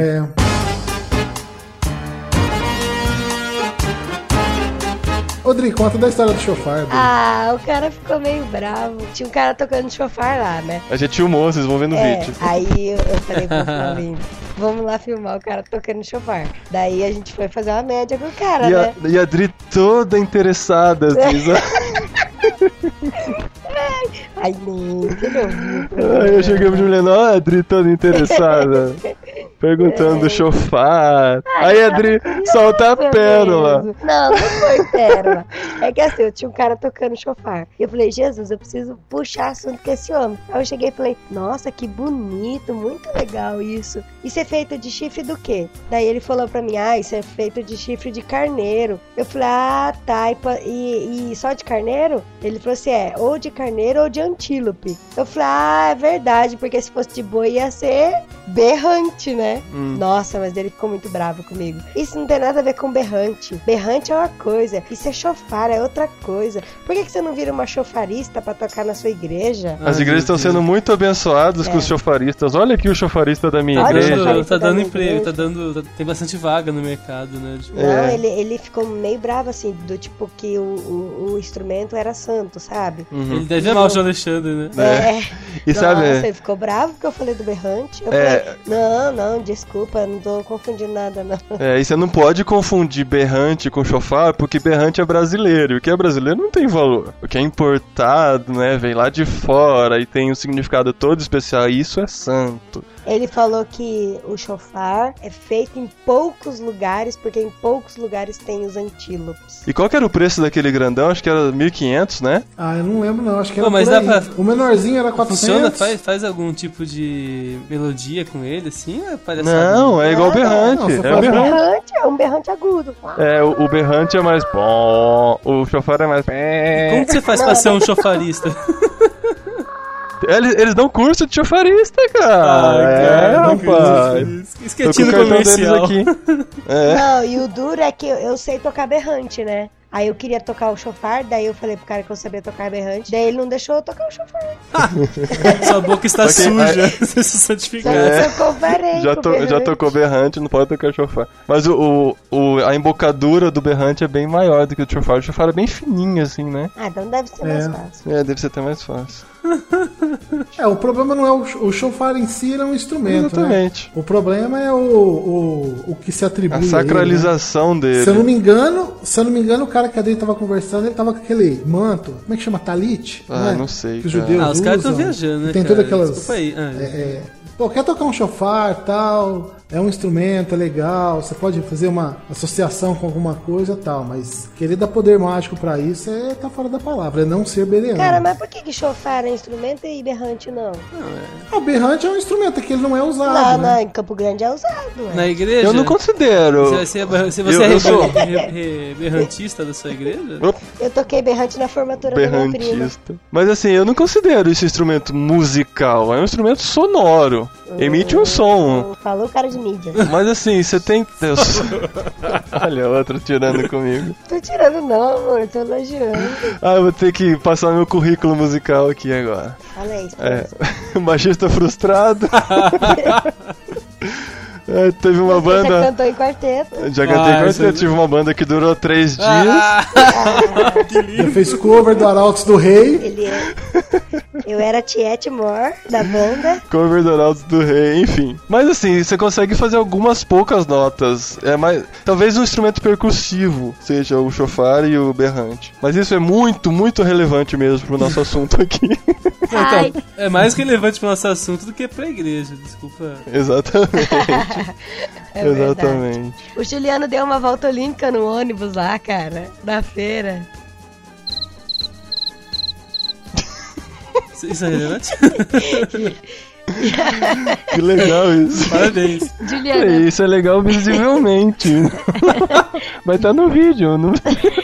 Rodri, conta da história do chofar. O cara ficou meio bravo. Tinha um cara tocando chofar lá, né? A gente filmou, vocês vão ver no vídeo. Aí eu falei pro Paulinho, vamos lá filmar o cara tocando chofar. Daí a gente foi fazer uma média com o cara, né? E a Dri toda interessada, Lisa. Ai, nem, você não viu. Aí eu cheguei pro Juliano, a Adri toda interessada, perguntando do chofar. Aí a Adri solta a pérola. Não foi pérola. É que assim, eu tinha um cara tocando chofar. Eu falei, Jesus, eu preciso puxar assunto com esse homem. Aí eu cheguei e falei, nossa, que bonito, muito legal isso. Isso é feito de chifre do quê? Daí ele falou pra mim, isso é feito de chifre de carneiro. Eu falei, tá, e só de carneiro? Ele falou assim, ou de carneiro ou de antílope. Eu falei, é verdade, porque se fosse de boi ia ser berrante, né? Nossa, mas ele ficou muito bravo comigo. Isso não tem nada a ver com berrante. Berrante é uma coisa, isso é chofar, é outra coisa. Por que você não vira uma chofarista pra tocar na sua igreja? As igrejas estão sendo muito abençoadas com os chofaristas. Olha aqui o chofarista da minha igreja. Tá dando emprego, tem bastante vaga no mercado, né? Tipo, não, ele ficou meio bravo assim, do tipo que o instrumento era santo, sabe? Ele deve amar o João Alexandre, né? E sabe, ele ficou bravo porque eu falei do berrante. Eu falei, não, desculpa, não tô confundindo nada, não. E você não pode confundir berrante com chofar, porque berrante é brasileiro. E o que é brasileiro não tem valor. O que é importado, né, vem lá de fora e tem um significado todo especial. E isso é santo. Ele falou que o chofar é feito em poucos lugares, porque em poucos lugares tem os antílopes. E qual que era o preço daquele grandão? Acho que era 1.500, né? Eu não lembro não, acho que era mas por aí. dá pra... O menorzinho era 400. Funciona? Faz algum tipo de melodia com ele, assim? Não, é igual berrante. É um berrante agudo. O berrante é mais bom, o chofar é mais... Como que você faz pra ser um chofarista? Eles dão curso de chofarista, cara. Rapaz. Esquetinho comercial. Não, e o duro é que eu sei tocar berrante, né? Aí eu queria tocar o chofar, daí eu falei pro cara que eu sabia tocar berrante, daí ele não deixou eu tocar o chofar. Sua boca está suja, você se santificou. Eu comparei já tocou berrante, não pode tocar chofar. Mas a embocadura do berrante é bem maior do que o chofar. O chofar é bem fininho assim, né? Ah, então deve ser mais fácil. Deve ser até mais fácil. O problema não é o chofar em si, é um instrumento. Exatamente. Né? O problema é o que se atribui. A sacralização a ele, né? dele. Se eu não me engano, o cara que a Adri tava conversando, ele tava com aquele manto. Como é que chama? Talit? Não sei. Que os judeus usam. Os caras estão viajando, né? Tem todas aquelas. Desculpa aí. Pô, quer tocar um chofar e tal, é um instrumento, é legal, você pode fazer uma associação com alguma coisa e tal, mas querer dar poder mágico pra isso tá fora da palavra, é não ser beliano. Cara, mas por que chofar é instrumento e berrante não? O berrante é um instrumento que ele não é usado. Não, em Campo Grande é usado. Na igreja? Eu não considero. Se você é berrantista da sua igreja? Eu toquei berrante na formatura da minha prima. Mas assim, eu não considero esse instrumento musical, é um instrumento sonoro. Emite um som. Falou cara de mídia. Mas assim, você tem... Olha, outro tirando comigo. Tô tirando não, amor, tô elogiando. Eu vou ter que passar meu currículo musical aqui agora. Fala aí, baixista frustrado. Teve uma banda... Já cantou em quarteto. Já cantei em quarteto. Tive uma banda que durou 3 dias. Já fez cover do Arautos do Rei. Eu era Tiete Moore, da banda. Cover do Arautos do Rei, enfim. Mas assim, você consegue fazer algumas poucas notas. Talvez um instrumento percussivo seja o chofar e o berrante. Mas isso é muito, muito relevante mesmo pro nosso assunto aqui. Então, é mais relevante pro nosso assunto do que pra igreja, desculpa. Exatamente. Exatamente. O Juliano deu uma volta olímpica no ônibus lá, cara, da feira. Isso é relevante? Que legal isso. Parabéns. Juliana. Isso é legal visivelmente. Mas tá no vídeo. Não...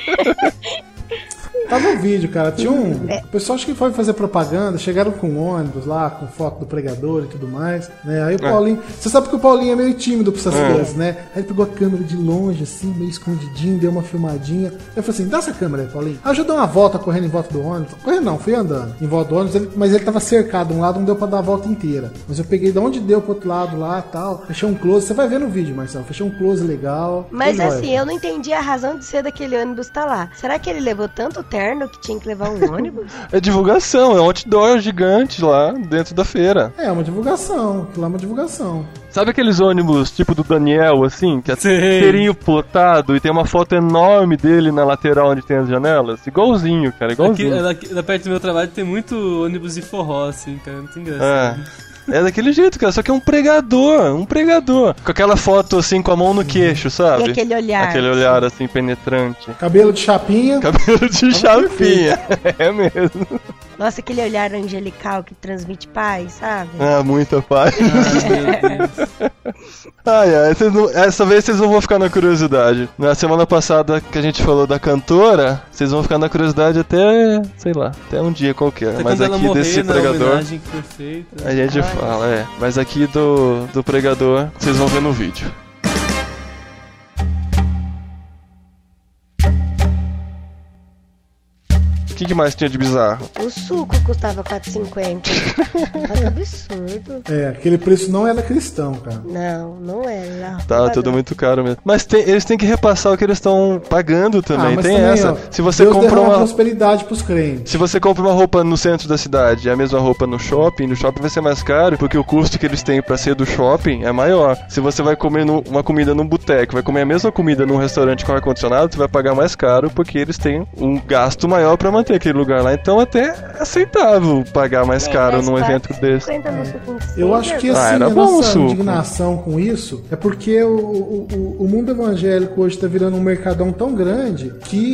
Tá no vídeo, cara. Tinha o pessoal acho que foi fazer propaganda, chegaram com um ônibus lá, com foto do pregador e tudo mais, né? Aí o Paulinho... Você sabe que o Paulinho é meio tímido pra essas coisas, né? Aí ele pegou a câmera de longe, assim, meio escondidinho, deu uma filmadinha. Eu falei assim, dá essa câmera aí, Paulinho. Aí eu já dei uma volta correndo em volta do ônibus. Correndo não, fui andando em volta do ônibus, mas ele tava cercado de um lado, não deu pra dar a volta inteira. Mas eu peguei de onde deu pro outro lado lá e tal, fechei um close. Você vai ver no vídeo, Marcelo. Fechei um close legal. Mas assim, eu não entendi a razão de ser daquele ônibus tá lá. Será que ele levou tanto terno que tinha que levar um ônibus? É divulgação, é um outdoor gigante lá dentro da feira. É uma divulgação, aquilo lá é uma divulgação. Sabe aqueles ônibus tipo do Daniel, assim, que é inteirinho plotado e tem uma foto enorme dele na lateral onde tem as janelas? Igualzinho, cara, igualzinho. Aqui perto do meu trabalho tem muito ônibus de forró, assim, cara, muito engraçado. É daquele jeito, cara, só que é um pregador. Com aquela foto assim, com a mão no queixo, sabe? E aquele olhar. Aquele olhar assim, penetrante. Cabelo de chapinha. Chapinha, é mesmo. Nossa, aquele olhar angelical que transmite paz, sabe? Muita paz. Meu Deus. Essa vez vocês não vão ficar na curiosidade. Na semana passada que a gente falou da cantora, vocês vão ficar na curiosidade até, sei lá, até um dia qualquer. Até mas aqui desse pregador, que foi feita, a gente fala, mas aqui do pregador, vocês vão ver no vídeo. O que mais tinha de bizarro? O suco custava R$4,50. Nossa, absurdo. Aquele preço não era cristão, cara. Não era. Tá tudo muito caro mesmo. Mas eles têm que repassar o que eles estão pagando também. Mas tem também, essa. Se você Deus compra uma prosperidade pros crentes. Se você compra uma roupa no centro da cidade e a mesma roupa no shopping vai ser mais caro, porque o custo que eles têm pra ser do shopping é maior. Se você vai comer uma comida num boteco, vai comer a mesma comida num restaurante com ar-condicionado, você vai pagar mais caro, porque eles têm um gasto maior pra manter aquele lugar lá. Então até é aceitável pagar mais caro num evento desse. Eu acho que assim, a nossa indignação com isso é porque o mundo evangélico hoje tá virando um mercadão tão grande que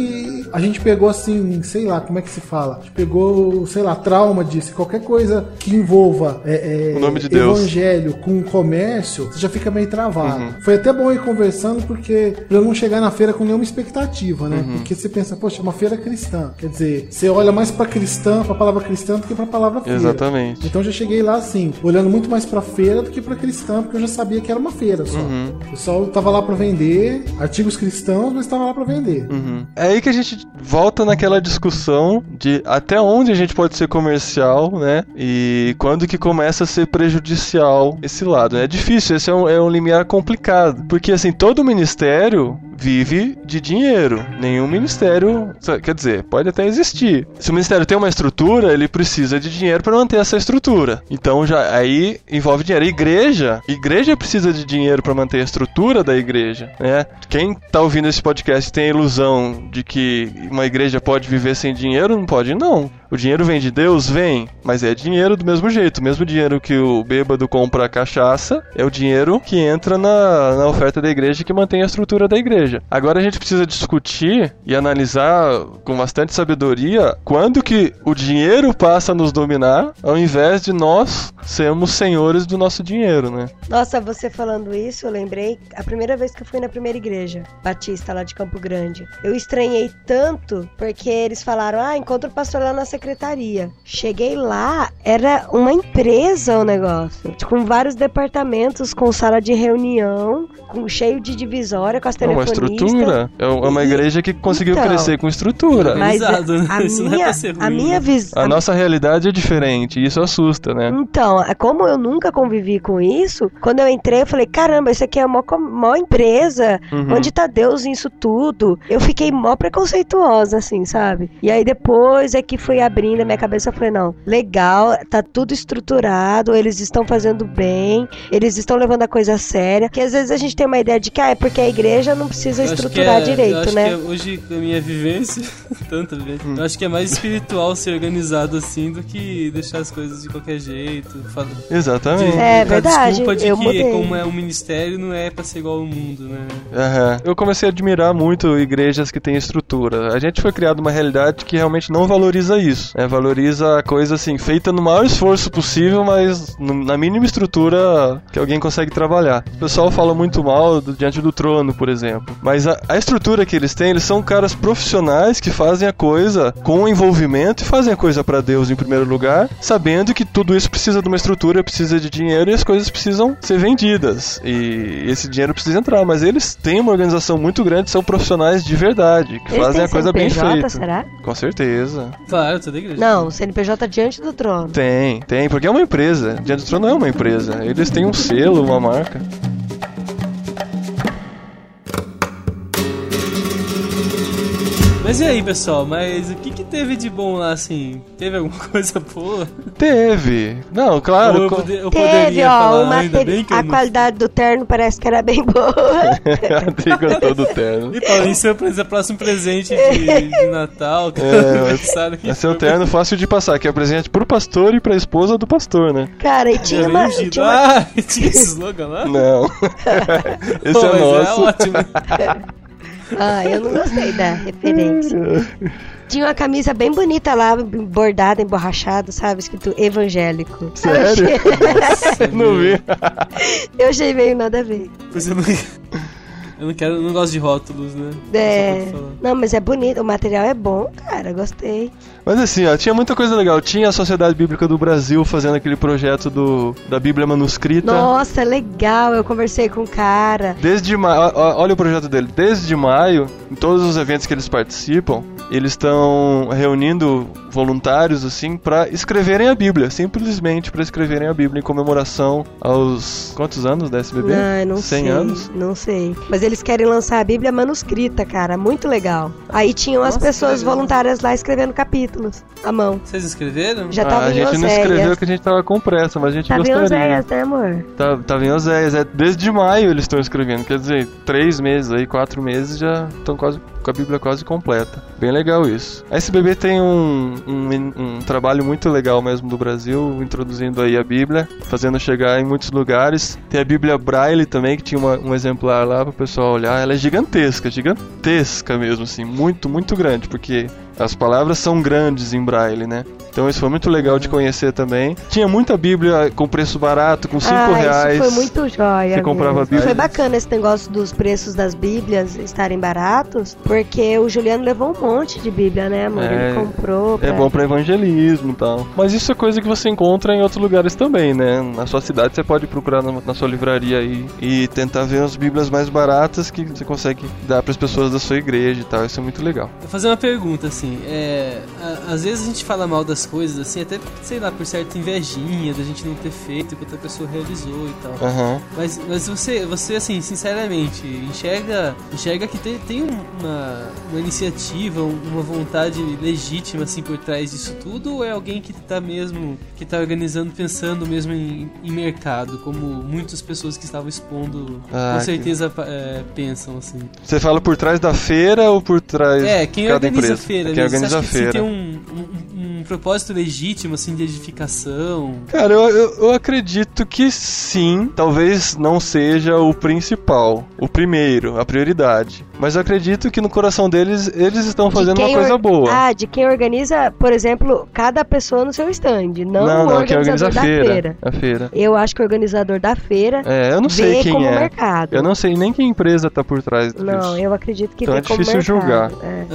aí a gente pegou assim, sei lá, como é que se fala? A gente pegou, sei lá, trauma disso. Qualquer coisa que envolva o nome de Deus, evangelho com comércio, você já fica meio travado. Foi até bom ir conversando, porque pra eu não chegar na feira com nenhuma expectativa, né? Porque você pensa, poxa, é uma feira cristã. Quer dizer, você olha mais pra cristã, pra palavra cristã, do que pra palavra feira. Exatamente. Então eu já cheguei lá assim, olhando muito mais pra feira do que pra cristã, porque eu já sabia que era uma feira só. O pessoal tava lá pra vender artigos cristãos, mas tava lá pra vender. É aí que a gente volta naquela discussão de até onde a gente pode ser comercial, né? E quando que começa a ser prejudicial esse lado. É difícil, esse é um limiar complicado. Porque assim, todo ministério vive de dinheiro. Nenhum ministério, quer dizer, pode até existir. Se o ministério tem uma estrutura, ele precisa de dinheiro para manter essa estrutura. Então já aí envolve dinheiro. Igreja precisa de dinheiro para manter a estrutura da igreja, né? Quem tá ouvindo esse podcast tem a ilusão de que uma igreja pode viver sem dinheiro? Não pode, não. O dinheiro vem de Deus? Vem, mas é dinheiro do mesmo jeito. O mesmo dinheiro que o bêbado compra a cachaça é o dinheiro que entra na oferta da igreja, que mantém a estrutura da igreja. Agora a gente precisa discutir e analisar com bastante sabedoria quando que o dinheiro passa a nos dominar, ao invés de nós sermos senhores do nosso dinheiro, né? Nossa, você falando isso, eu lembrei a primeira vez que eu fui na primeira igreja batista lá de Campo Grande. Eu estranhei tanto porque eles falaram, encontra o pastor lá na secretaria. Cheguei lá, era uma empresa o negócio, com vários departamentos, com sala de reunião, cheio de divisória, com as telefonistas. Uma estrutura. É uma igreja que conseguiu crescer com estrutura. Mas a minha visão... A nossa realidade é diferente, e isso assusta, né? Então, como eu nunca convivi com isso, quando eu entrei, eu falei, caramba, isso aqui é uma empresa, onde tá Deus nisso tudo? Eu fiquei mó preconceituosa, assim, sabe? E aí depois é que foi abrindo a minha cabeça, eu falei, não, legal, tá tudo estruturado, eles estão fazendo bem, eles estão levando a coisa séria, que às vezes a gente tem uma ideia de que é porque a igreja não precisa estruturar direito, né? Eu acho que hoje, a minha vivência, tanta vivência, eu acho que é mais espiritual ser organizado assim do que deixar as coisas de qualquer jeito. Exatamente. É verdade, desculpa de eu que mudei. Como é um ministério, não é pra ser igual ao mundo, né? Eu comecei a admirar muito igrejas que têm estrutura. A gente foi criado uma realidade que realmente não valoriza isso. Valoriza a coisa assim, feita no maior esforço possível, mas na mínima estrutura que alguém consegue trabalhar. O pessoal fala muito mal Diante do Trono, por exemplo. Mas a estrutura que eles têm, eles são caras profissionais que fazem a coisa com envolvimento e fazem a coisa pra Deus em primeiro lugar, sabendo que tudo isso precisa de uma estrutura, precisa de dinheiro e as coisas precisam ser vendidas. E esse dinheiro precisa entrar, mas eles têm uma organização muito grande, são profissionais de verdade, que fazem a coisa bem feita. Será? Com certeza. Claro, toda igreja. Não, CNPJ Diante do Trono. Tem, porque é uma empresa. Diante do Trono é uma empresa. Eles têm um selo, uma marca. Mas e aí, pessoal? Mas o que teve de bom lá, assim? Teve alguma coisa boa? Teve. Não, claro. Eu Teve, poderia falar, ainda bem que eu não... qualidade do terno parece que era bem boa. Andrei gostou do terno. E Paulo, isso é o próximo presente de Natal. Vai ser o terno fácil de passar, que é presente pro pastor e pra esposa do pastor, né? Cara, e tinha uma... tinha esse slogan lá? Não. Esse é nosso. É ótimo. Eu não gostei da referência. Tinha uma camisa bem bonita lá, bordada, emborrachada, sabe? Escrito evangélico. Sério? Não vi. Eu achei meio nada a ver. Pois eu não gosto de rótulos, né? Não, mas é bonito, o material é bom, cara, gostei. Mas assim, tinha muita coisa legal. Tinha a Sociedade Bíblica do Brasil fazendo aquele projeto da Bíblia manuscrita. Nossa, legal, eu conversei com o cara. Desde maio, olha o projeto dele. Desde maio, em todos os eventos que eles participam, eles estão reunindo voluntários, assim, pra escreverem a Bíblia. Simplesmente pra escreverem a Bíblia em comemoração aos... Quantos anos da SBB? Não 100 sei, anos? Não sei. Mas eles querem lançar a Bíblia manuscrita, cara. Muito legal. Aí tinham as pessoas voluntárias lá escrevendo capítulos à mão. Vocês escreveram? Já tava em Oséias. A gente não escreveu porque a gente tava com pressa, mas a gente gostaria. Tava em Oséias, né, amor? Tava em Oséias. Desde maio eles estão escrevendo. Quer dizer, 3 meses aí, 4 meses já estão quase com a Bíblia quase completa. Bem legal isso. A SBB tem um trabalho muito legal mesmo do Brasil, introduzindo aí a Bíblia, fazendo chegar em muitos lugares. Tem a Bíblia Braille também, que tinha um exemplar lá para o pessoal olhar. Ela é gigantesca mesmo, assim, muito muito, muito grande, porque as palavras são grandes em braille, né? Então isso foi muito legal de conhecer também. Tinha muita Bíblia com preço barato, com 5 reais. Isso foi muito jóia. Você comprava Bíblia. Foi bacana esse negócio dos preços das Bíblias estarem baratos, porque o Juliano levou um monte de Bíblia, né, amor? Ele comprou. É bom pra evangelismo e tal. Mas isso é coisa que você encontra em outros lugares também, né? Na sua cidade você pode procurar na sua livraria aí e tentar ver as Bíblias mais baratas que você consegue dar pras pessoas da sua igreja e tal. Isso é muito legal. Vou fazer uma pergunta, assim. Às vezes a gente fala mal das coisas, assim, até, sei lá, por certa invejinha da gente não ter feito o que outra pessoa realizou e tal. Mas você, assim, sinceramente, enxerga que tem uma iniciativa, uma vontade legítima, assim, por trás disso tudo, ou é alguém que tá organizando, pensando mesmo em mercado, como muitas pessoas que estavam expondo, com certeza pensam, assim? Você fala por trás da feira ou por trás quem cada organiza empresa? a feira? Quem organiza a feira. Se tem um propósito legítimo, assim, de edificação? Cara, eu acredito que sim. Talvez não seja o principal, o primeiro, a prioridade. Mas eu acredito que no coração deles, eles estão fazendo uma coisa boa. De quem organiza, por exemplo, cada pessoa no seu stand. Não o quem organiza organizador da feira. A feira. Eu acho que o organizador da feira eu não sei quem como é. mercado. Eu não sei nem que empresa tá por trás disso. Não, eu acredito que então vê como mercado. É difícil julgar.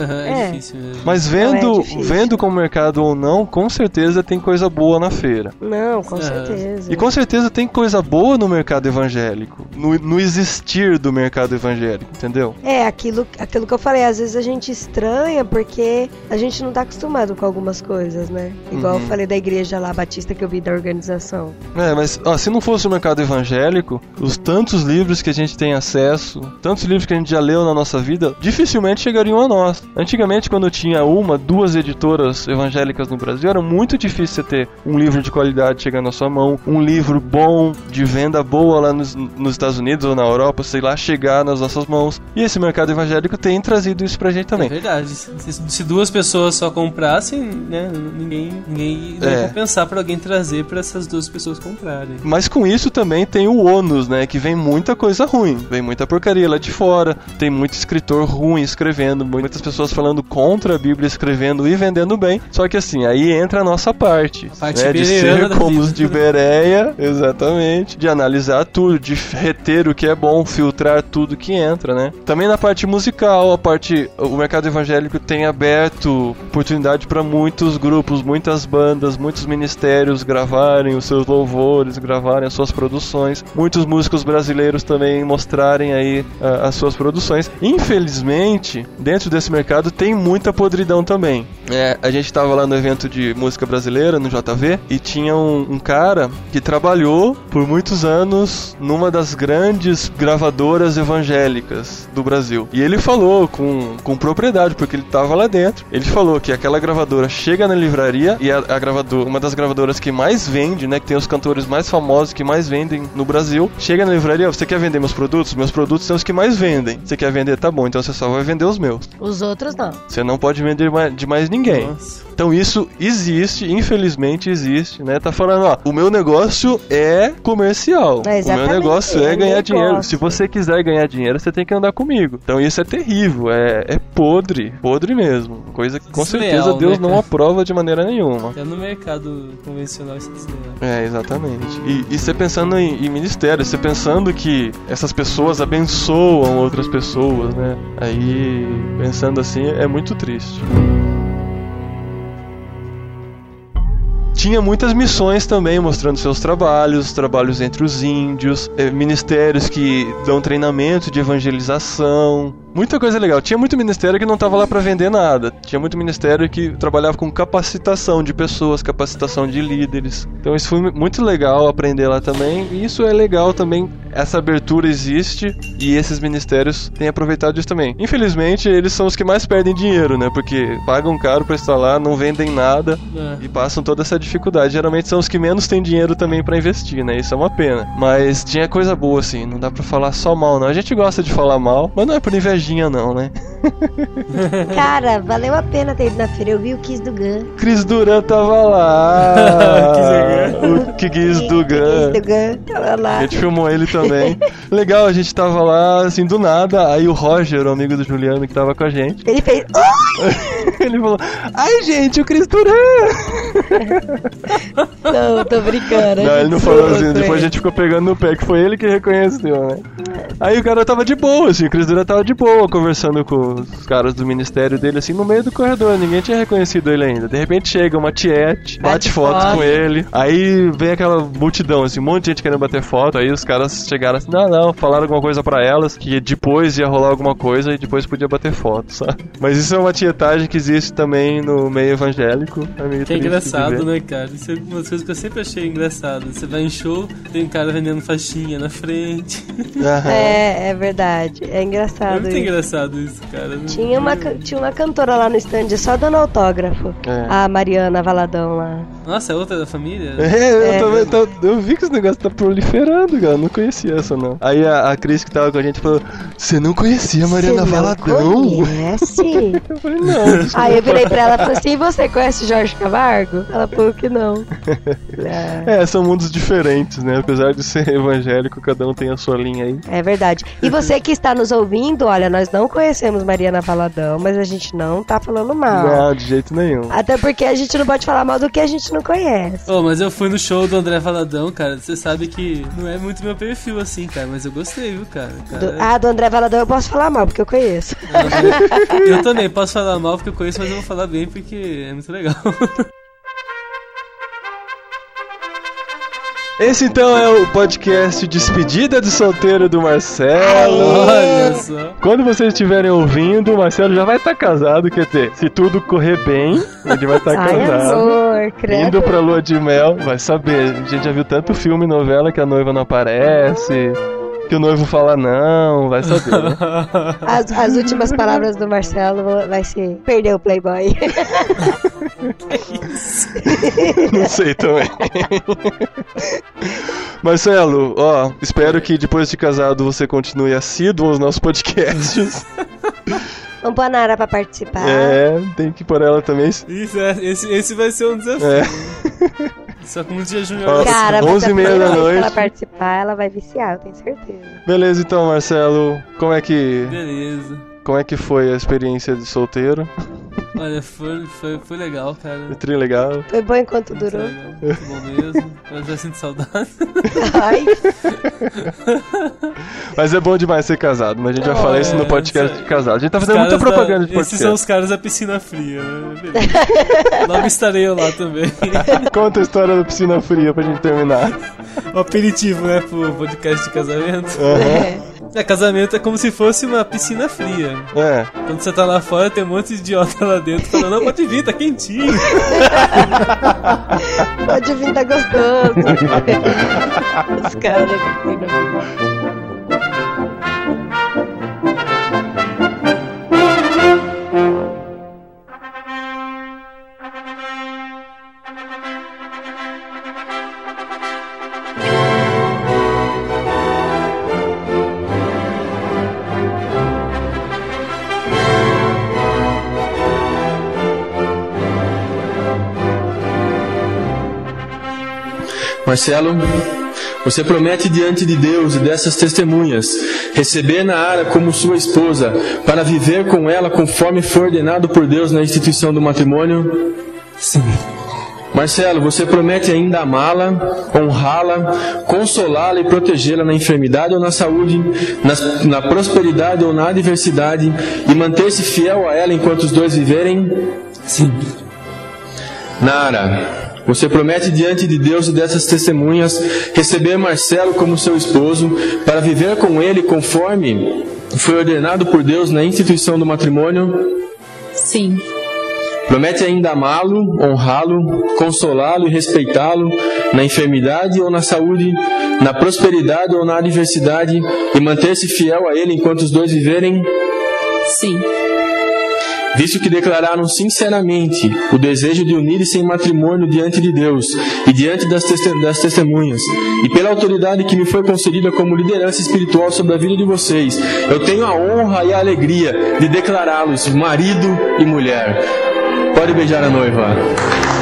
É difícil mesmo. Mas vendo como mercado ou não, com certeza tem coisa boa na feira. Não, com certeza. E com certeza tem coisa boa no mercado evangélico. No existir do mercado evangélico, entendeu? Aquilo que eu falei, às vezes a gente estranha porque a gente não tá acostumado com algumas coisas, né? Igual eu falei da igreja lá, Batista, que eu vi da organização. Mas se não fosse o mercado evangélico, os tantos livros que a gente tem acesso, tantos livros que a gente já leu na nossa vida, dificilmente chegariam a nós. Antigamente, quando tinha 2 editoras evangélicas no Brasil, era muito difícil você ter um livro de qualidade chegando na sua mão, um livro bom, de venda boa lá nos Estados Unidos ou na Europa, sei lá, chegar nas nossas mãos. E esse mercado evangélico tem trazido isso pra gente também. É verdade. Se 2 pessoas só comprassem, né, ninguém ia compensar pra alguém trazer pra essas 2 pessoas comprarem. Mas com isso também tem o ônus, né, que vem muita coisa ruim, vem muita porcaria lá de fora, tem muito escritor ruim escrevendo, muitas pessoas falando contra a Bíblia, escrevendo e vendendo bem. Só que assim, aí entra a nossa parte, né, de ser como os de Bereia, exatamente, de analisar tudo, de reter o que é bom, filtrar tudo que entra, né. Também na parte musical, o mercado evangélico tem aberto oportunidade para muitos grupos, muitas bandas, muitos ministérios gravarem os seus louvores, gravarem as suas produções, muitos músicos brasileiros também mostrarem aí as suas produções. Infelizmente, dentro desse mercado tem muita podridão também. A gente estava lá no evento de música brasileira, no JV, e tinha um cara que trabalhou por muitos anos numa das grandes gravadoras evangélicas do Brasil. E ele falou com propriedade, porque ele estava lá dentro. Ele falou que aquela gravadora chega na livraria e a gravadora, uma das gravadoras que mais vende, né, que tem os cantores mais famosos que mais vendem no Brasil, chega na livraria: você quer vender meus produtos? Meus produtos são os que mais vendem. Você quer vender? Tá bom, então você só vai vender os meus. Os outros não. Você não pode vender de mais ninguém. Nossa. Então isso existe, infelizmente existe, né? Tá falando, o meu negócio é comercial. O meu negócio é ganhar dinheiro. Se você quiser ganhar dinheiro, você tem que andar comigo. Então isso é terrível, é podre mesmo. Coisa que com certeza Deus não aprova de maneira nenhuma. Até no mercado convencional isso é desleal. Exatamente. E você pensando em ministério, você pensando que essas pessoas abençoam outras pessoas, né? Aí, pensando assim, é muito triste. Tinha muitas missões também mostrando seus trabalhos entre os índios, ministérios que dão treinamento de evangelização, muita coisa legal. Tinha muito ministério que não estava lá para vender nada. Tinha muito ministério que trabalhava com capacitação de pessoas, capacitação de líderes. Então isso foi muito legal aprender lá também. E isso é legal também, essa abertura existe e esses ministérios têm aproveitado isso também. Infelizmente, eles são os que mais perdem dinheiro, né? Porque pagam caro para estar lá, não vendem nada e passam toda essa dificuldade. Geralmente são os que menos têm dinheiro também para investir, né? Isso é uma pena. Mas tinha coisa boa, assim. Não dá para falar só mal, não. A gente gosta de falar mal, mas não é por inveja lojinha não, né? Cara, valeu a pena ter ido na feira. Eu vi o Kiss do Gun. Chris Duran tava lá. O Kiss do Gun tava lá. A gente filmou ele também. Legal, a gente tava lá, assim, do nada. Aí o Roger, o amigo do Juliano que tava com a gente, ele fez... ele falou: ai, gente, o Chris Duran. Não, tô brincando. Não, ele não falou assim. Depois a gente ficou pegando no pé, que foi ele que reconheceu, né? Aí o cara tava de boa, assim, o Chris Duran tava de boa, conversando com os caras do ministério dele, assim, no meio do corredor. Ninguém tinha reconhecido ele ainda. De repente chega uma tiete, bate foto com ele. Aí vem aquela multidão, assim, um monte de gente querendo bater foto. Aí os caras chegaram assim, não, falaram alguma coisa pra elas, que depois ia rolar alguma coisa e depois podia bater foto, sabe? Mas isso é uma tietagem que existe também no meio evangélico. É meio que é engraçado, né, cara? Isso é uma das coisas que eu sempre achei engraçado. Você vai em show, tem um cara vendendo faixinha na frente. É verdade. É engraçado. É muito engraçado isso, cara. Tinha uma cantora lá no stand só dando autógrafo. A Mariana Valadão lá. Nossa, é outra da família? Eu vi que esse negócio tá proliferando, cara. Eu não conhecia essa, não. Aí a Cris que tava com a gente falou: você não conhecia a Mariana Valadão? Conhece? Eu falei, não. Aí eu virei pra ela e falei assim: você conhece Jorge Camargo? Ela falou que não. São mundos diferentes, né? Apesar de ser evangélico, cada um tem a sua linha aí. É verdade. E você que está nos ouvindo, olha, nós não conhecemos Mariana Valadão, mas a gente não tá falando mal. Não, de jeito nenhum. Até porque a gente não pode falar mal do que a gente não conhece. Mas eu fui no show do André Valadão, cara. Você sabe que não é muito meu perfil assim, cara, mas eu gostei, viu, cara? Do André Valadão eu posso falar mal, porque eu conheço. Eu também posso falar mal porque eu conheço, mas eu vou falar bem porque é muito legal. Esse então é o podcast Despedida de Solteiro do Marcelo. Olha só. Quando vocês estiverem ouvindo, o Marcelo já vai estar casado, quer dizer, se tudo correr bem, ele vai estar casado. Amor, credo. Indo pra lua de mel, vai saber. A gente já viu tanto filme e novela que a noiva não aparece, que o noivo fala não, vai saber, né? As últimas palavras do Marcelo vai ser: perdeu o Playboy. Não sei também. Marcelo, espero que depois de casado você continue assíduo aos nossos podcasts. Vamos pôr a Nara pra participar. Tem que pôr ela também. Isso, esse vai ser um desafio. Só que um dia Júnior... Cara, 11h30 da noite. Se ela participar, ela vai viciar, eu tenho certeza. Beleza, então, Marcelo, como é que foi a experiência de solteiro? Olha, foi legal, cara. Foi tri legal. Foi bom enquanto durou. Muito bom mesmo. Eu já sinto saudade. Ai. Mas é bom demais ser casado, mas a gente vai falar isso no podcast de casado. A gente tá fazendo muita propaganda de podcast. Esses são os caras da piscina fria, né? Logo estarei eu lá também. Conta a história da piscina fria pra gente terminar. O aperitivo, né, pro podcast de casamento. Casamento é como se fosse uma piscina fria. Quando você tá lá fora, tem um monte de idiota lá dentro falando: não, pode vir, tá quentinho. Pode vir, tá gostoso. Os caras da piscina. Marcelo, você promete diante de Deus e dessas testemunhas receber Nara como sua esposa para viver com ela conforme foi ordenado por Deus na instituição do matrimônio? Sim. Marcelo, você promete ainda amá-la, honrá-la, consolá-la e protegê-la na enfermidade ou na saúde, na prosperidade ou na adversidade, e manter-se fiel a ela enquanto os dois viverem? Sim. Nara, você promete diante de Deus e dessas testemunhas receber Marcelo como seu esposo para viver com ele conforme foi ordenado por Deus na instituição do matrimônio? Sim. Promete ainda amá-lo, honrá-lo, consolá-lo e respeitá-lo na enfermidade ou na saúde, na prosperidade ou na adversidade, e manter-se fiel a ele enquanto os dois viverem? Sim. visto que declararam sinceramente o desejo de unir-se em matrimônio diante de Deus e diante das testemunhas, e pela autoridade que me foi concedida como liderança espiritual sobre a vida de vocês, eu tenho a honra e a alegria de declará-los marido e mulher. Pode beijar a noiva.